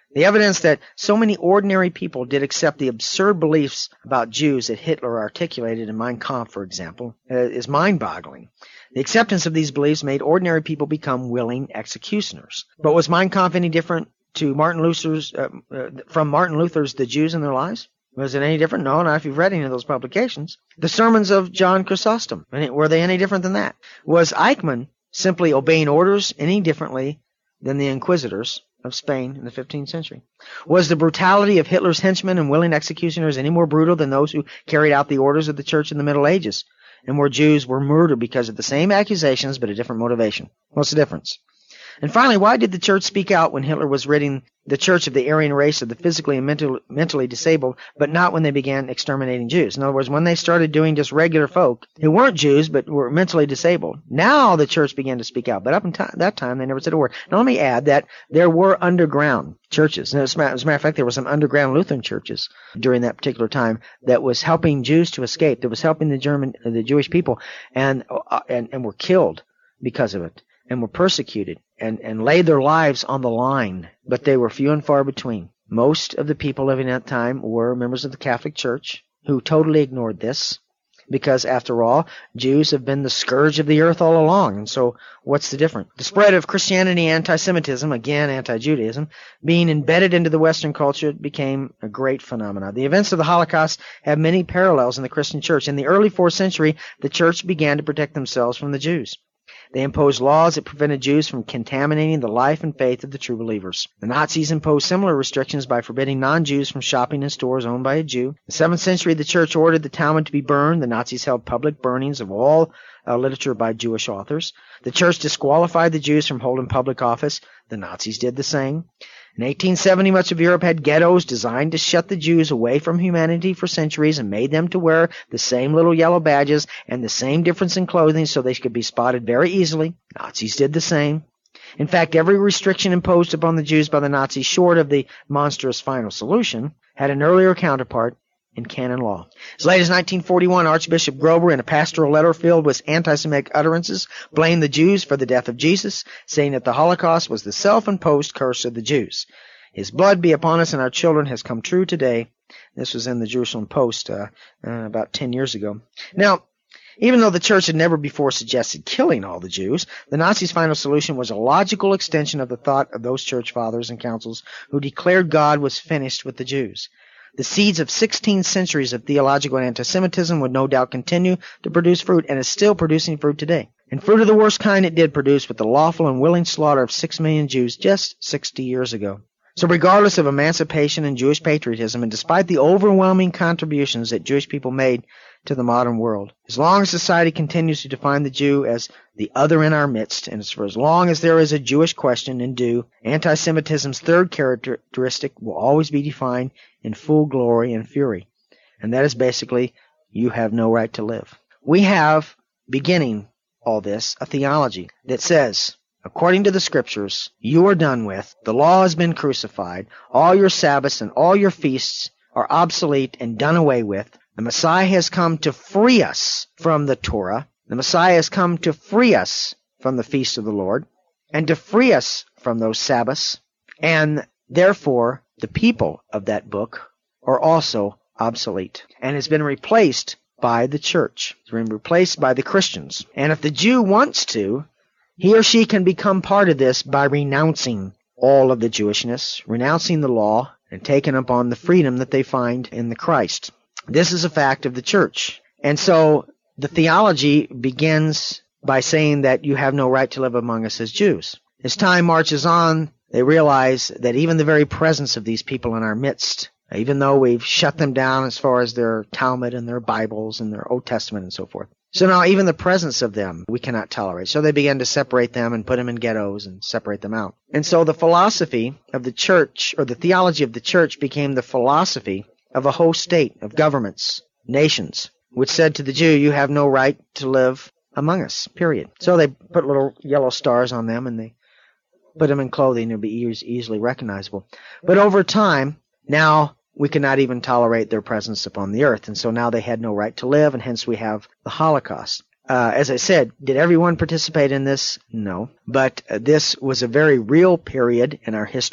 The evidence that so many ordinary people did accept the absurd beliefs about Jews that Hitler articulated in Mein Kampf, for example, uh, is mind-boggling. The acceptance of these beliefs made ordinary people become willing executioners. But was Mein Kampf any different to Martin Luther's, uh, uh, from Martin Luther's The Jews and Their Lives? Was it any different? No, not if you've read any of those publications. The sermons of John Chrysostom, were they any different than that? Was Eichmann simply obeying orders any differently than the inquisitors of Spain in the fifteenth century? Was the brutality of Hitler's henchmen and willing executioners any more brutal than those who carried out the orders of the church in the Middle Ages, and where Jews were murdered because of the same accusations but a different motivation? What's the difference? And finally, why did the church speak out when Hitler was ridding the church of the Aryan race of the physically and mental, mentally disabled, but not when they began exterminating Jews? In other words, when they started doing just regular folk who weren't Jews but were mentally disabled, now the church began to speak out. But up until that time, they never said a word. Now, let me add that there were underground churches. And as a matter of fact, there were some underground Lutheran churches during that particular time that was helping Jews to escape, that was helping the German, the Jewish people, and uh, and, and were killed because of it, and were persecuted, and, and laid their lives on the line, but they were few and far between. Most of the people living at that time were members of the Catholic Church who totally ignored this, because after all, Jews have been the scourge of the earth all along, and so what's the difference? The spread of Christianity anti-Semitism, again anti-Judaism, being embedded into the Western culture became a great phenomenon. The events of the Holocaust have many parallels in the Christian church. In the early fourth century, the church began to protect themselves from the Jews. They imposed laws that prevented Jews from contaminating the life and faith of the true believers. The Nazis imposed similar restrictions by forbidding non-Jews from shopping in stores owned by a Jew. In the seventh century, the church ordered the Talmud to be burned. The Nazis held public burnings of all uh, literature by Jewish authors. The church disqualified the Jews from holding public office. The Nazis did the same. In eighteen seventy, much of Europe had ghettos designed to shut the Jews away from humanity for centuries and made them to wear the same little yellow badges and the same difference in clothing so they could be spotted very easily. Nazis did the same. In fact, every restriction imposed upon the Jews by the Nazis, short of the monstrous final solution, had an earlier counterpart in canon law. As late as nineteen forty-one, Archbishop Grover, in a pastoral letter filled with anti-Semitic utterances, blamed the Jews for the death of Jesus, saying that the Holocaust was the self-imposed curse of the Jews. His blood be upon us and our children has come true today. This was in the Jerusalem Post uh, uh, about ten years ago. Now, even though the church had never before suggested killing all the Jews, the Nazis' final solution was a logical extension of the thought of those church fathers and councils who declared God was finished with the Jews. The seeds of sixteen centuries of theological anti-Semitism would no doubt continue to produce fruit, and is still producing fruit today. And fruit of the worst kind it did produce with the lawful and willing slaughter of six million Jews just sixty years ago. So regardless of emancipation and Jewish patriotism, and despite the overwhelming contributions that Jewish people made to the modern world, as long as society continues to define the Jew as the other in our midst, and for as long as there is a Jewish question in due, anti-Semitism's third characteristic will always be defined in full glory and fury. And that is basically, you have no right to live. We have, beginning all this, a theology that says, according to the Scriptures, you are done with, the law has been crucified, all your Sabbaths and all your feasts are obsolete and done away with. The Messiah has come to free us from the Torah. The Messiah has come to free us from the feast of the Lord and to free us from those Sabbaths. And therefore, the people of that book are also obsolete and has been replaced by the church. It's been replaced by the Christians. And if the Jew wants to, he or she can become part of this by renouncing all of the Jewishness, renouncing the law, and taking upon the freedom that they find in the Christ. This is a fact of the church. And so the theology begins by saying that you have no right to live among us as Jews. As time marches on, they realize that even the very presence of these people in our midst, even though we've shut them down as far as their Talmud and their Bibles and their Old Testament and so forth, so now even the presence of them we cannot tolerate. So they began to separate them and put them in ghettos and separate them out. And so the philosophy of the church, or the theology of the church, became the philosophy of a whole state, of governments, nations, which said to the Jew, you have no right to live among us, period. So they put little yellow stars on them and they put them in clothing to be easily recognizable. But over time, now we cannot even tolerate their presence upon the earth, and so now they had no right to live, and hence we have the Holocaust. Uh, as I said, did everyone participate in this? No. But uh, this was a very real period in our history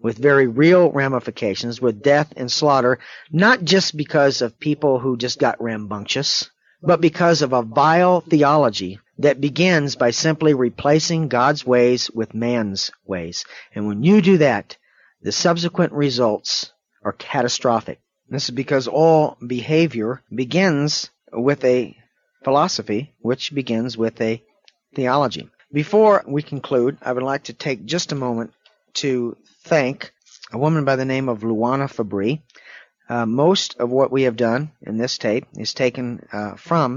with very real ramifications, with death and slaughter, not just because of people who just got rambunctious, but because of a vile theology that begins by simply replacing God's ways with man's ways. And when you do that, the subsequent results are catastrophic. This is because all behavior begins with a philosophy, which begins with a theology. Before we conclude, I would like to take just a moment to thank a woman by the name of Luana Fabri. Uh, most of what we have done in this tape is taken uh, from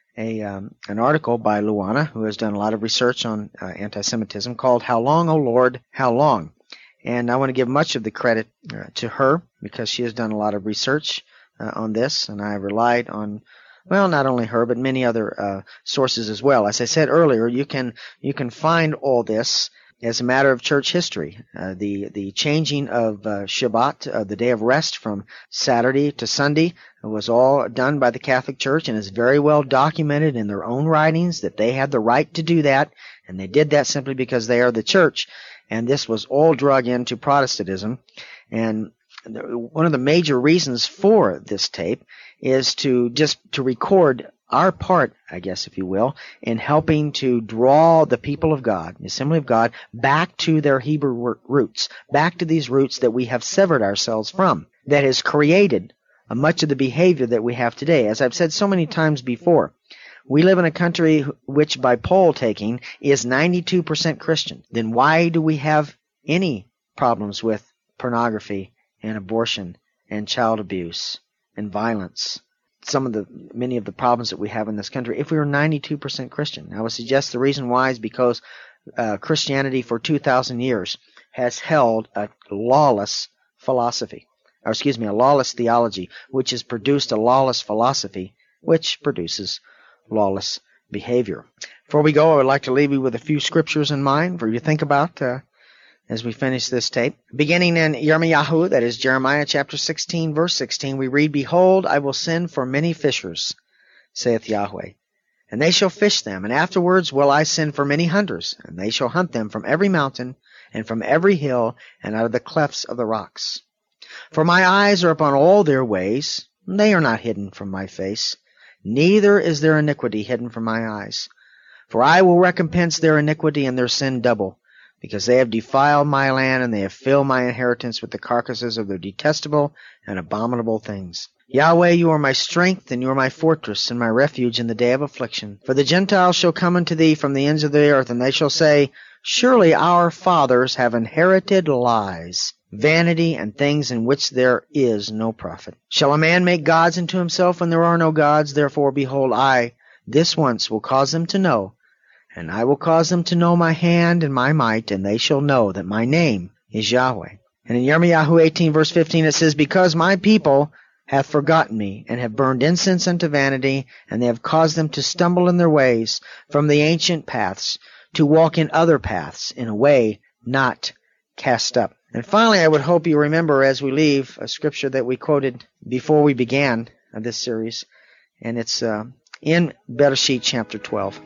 a um, an article by Luana, who has done a lot of research on uh, anti-Semitism, called How Long, O Lord, How Long? And I want to give much of the credit uh, to her because she has done a lot of research uh, on this, and I relied on, well, not only her, but many other uh, sources as well. As I said earlier, you can you can find all this as a matter of church history. Uh, the the changing of uh, Shabbat, uh, the day of rest, from Saturday to Sunday was all done by the Catholic Church and is very well documented in their own writings that they had the right to do that, and they did that simply because they are the church. And this was all drug into Protestantism. And the, one of the major reasons for this tape is to just to record our part, I guess, if you will, in helping to draw the people of God, the Assembly of God, back to their Hebrew roots, back to these roots that we have severed ourselves from, that has created much of the behavior that we have today. As I've said so many times before, we live in a country which, by poll taking, is ninety-two percent Christian. Then why do we have any problems with pornography and abortion and child abuse and violence? Some of the, many of the problems that we have in this country, if we were ninety-two percent Christian. I would suggest the reason why is because uh, Christianity for two thousand years has held a lawless philosophy, or excuse me, a lawless theology, which has produced a lawless philosophy, which produces lawless behavior. Before we go, I would like to leave you with a few scriptures in mind for you to think about uh, as we finish this tape. Beginning in Yirmiyahu, that is Jeremiah chapter sixteen, verse sixteen, we read, Behold, I will send for many fishers, saith Yahweh, and they shall fish them, and afterwards will I send for many hunters, and they shall hunt them from every mountain, and from every hill, and out of the clefts of the rocks. For my eyes are upon all their ways, and they are not hidden from my face, neither is their iniquity hidden from my eyes. For I will recompense their iniquity and their sin double, because they have defiled my land, and they have filled my inheritance with the carcasses of their detestable and abominable things. Yahweh, you are my strength, and you are my fortress, and my refuge in the day of affliction. For the Gentiles shall come unto thee from the ends of the earth, and they shall say, Surely our fathers have inherited lies, vanity, and things in which there is no profit. Shall a man make gods unto himself when there are no gods? Therefore, behold, I, this once, will cause them to know, and I will cause them to know my hand and my might, and they shall know that my name is Yahweh. And in Yirmiyahu eighteen, verse fifteen, it says, Because my people hath forgotten me, and have burned incense unto vanity, and they have caused them to stumble in their ways from the ancient paths, to walk in other paths, in a way not cast up. And finally, I would hope you remember as we leave a scripture that we quoted before we began this series, and it's uh, in Bereshit chapter twelve.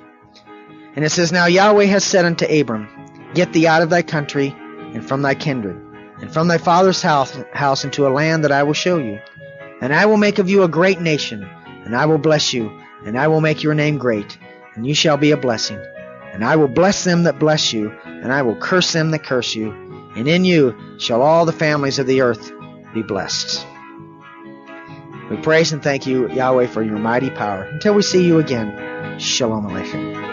And it says, Now Yahweh has said unto Abram, Get thee out of thy country, and from thy kindred, and from thy father's house, house into a land that I will show you. And I will make of you a great nation, and I will bless you, and I will make your name great, and you shall be a blessing. And I will bless them that bless you, and I will curse them that curse you. And in you shall all the families of the earth be blessed. We praise and thank you, Yahweh, for your mighty power. Until we see you again, Shalom Aleichem.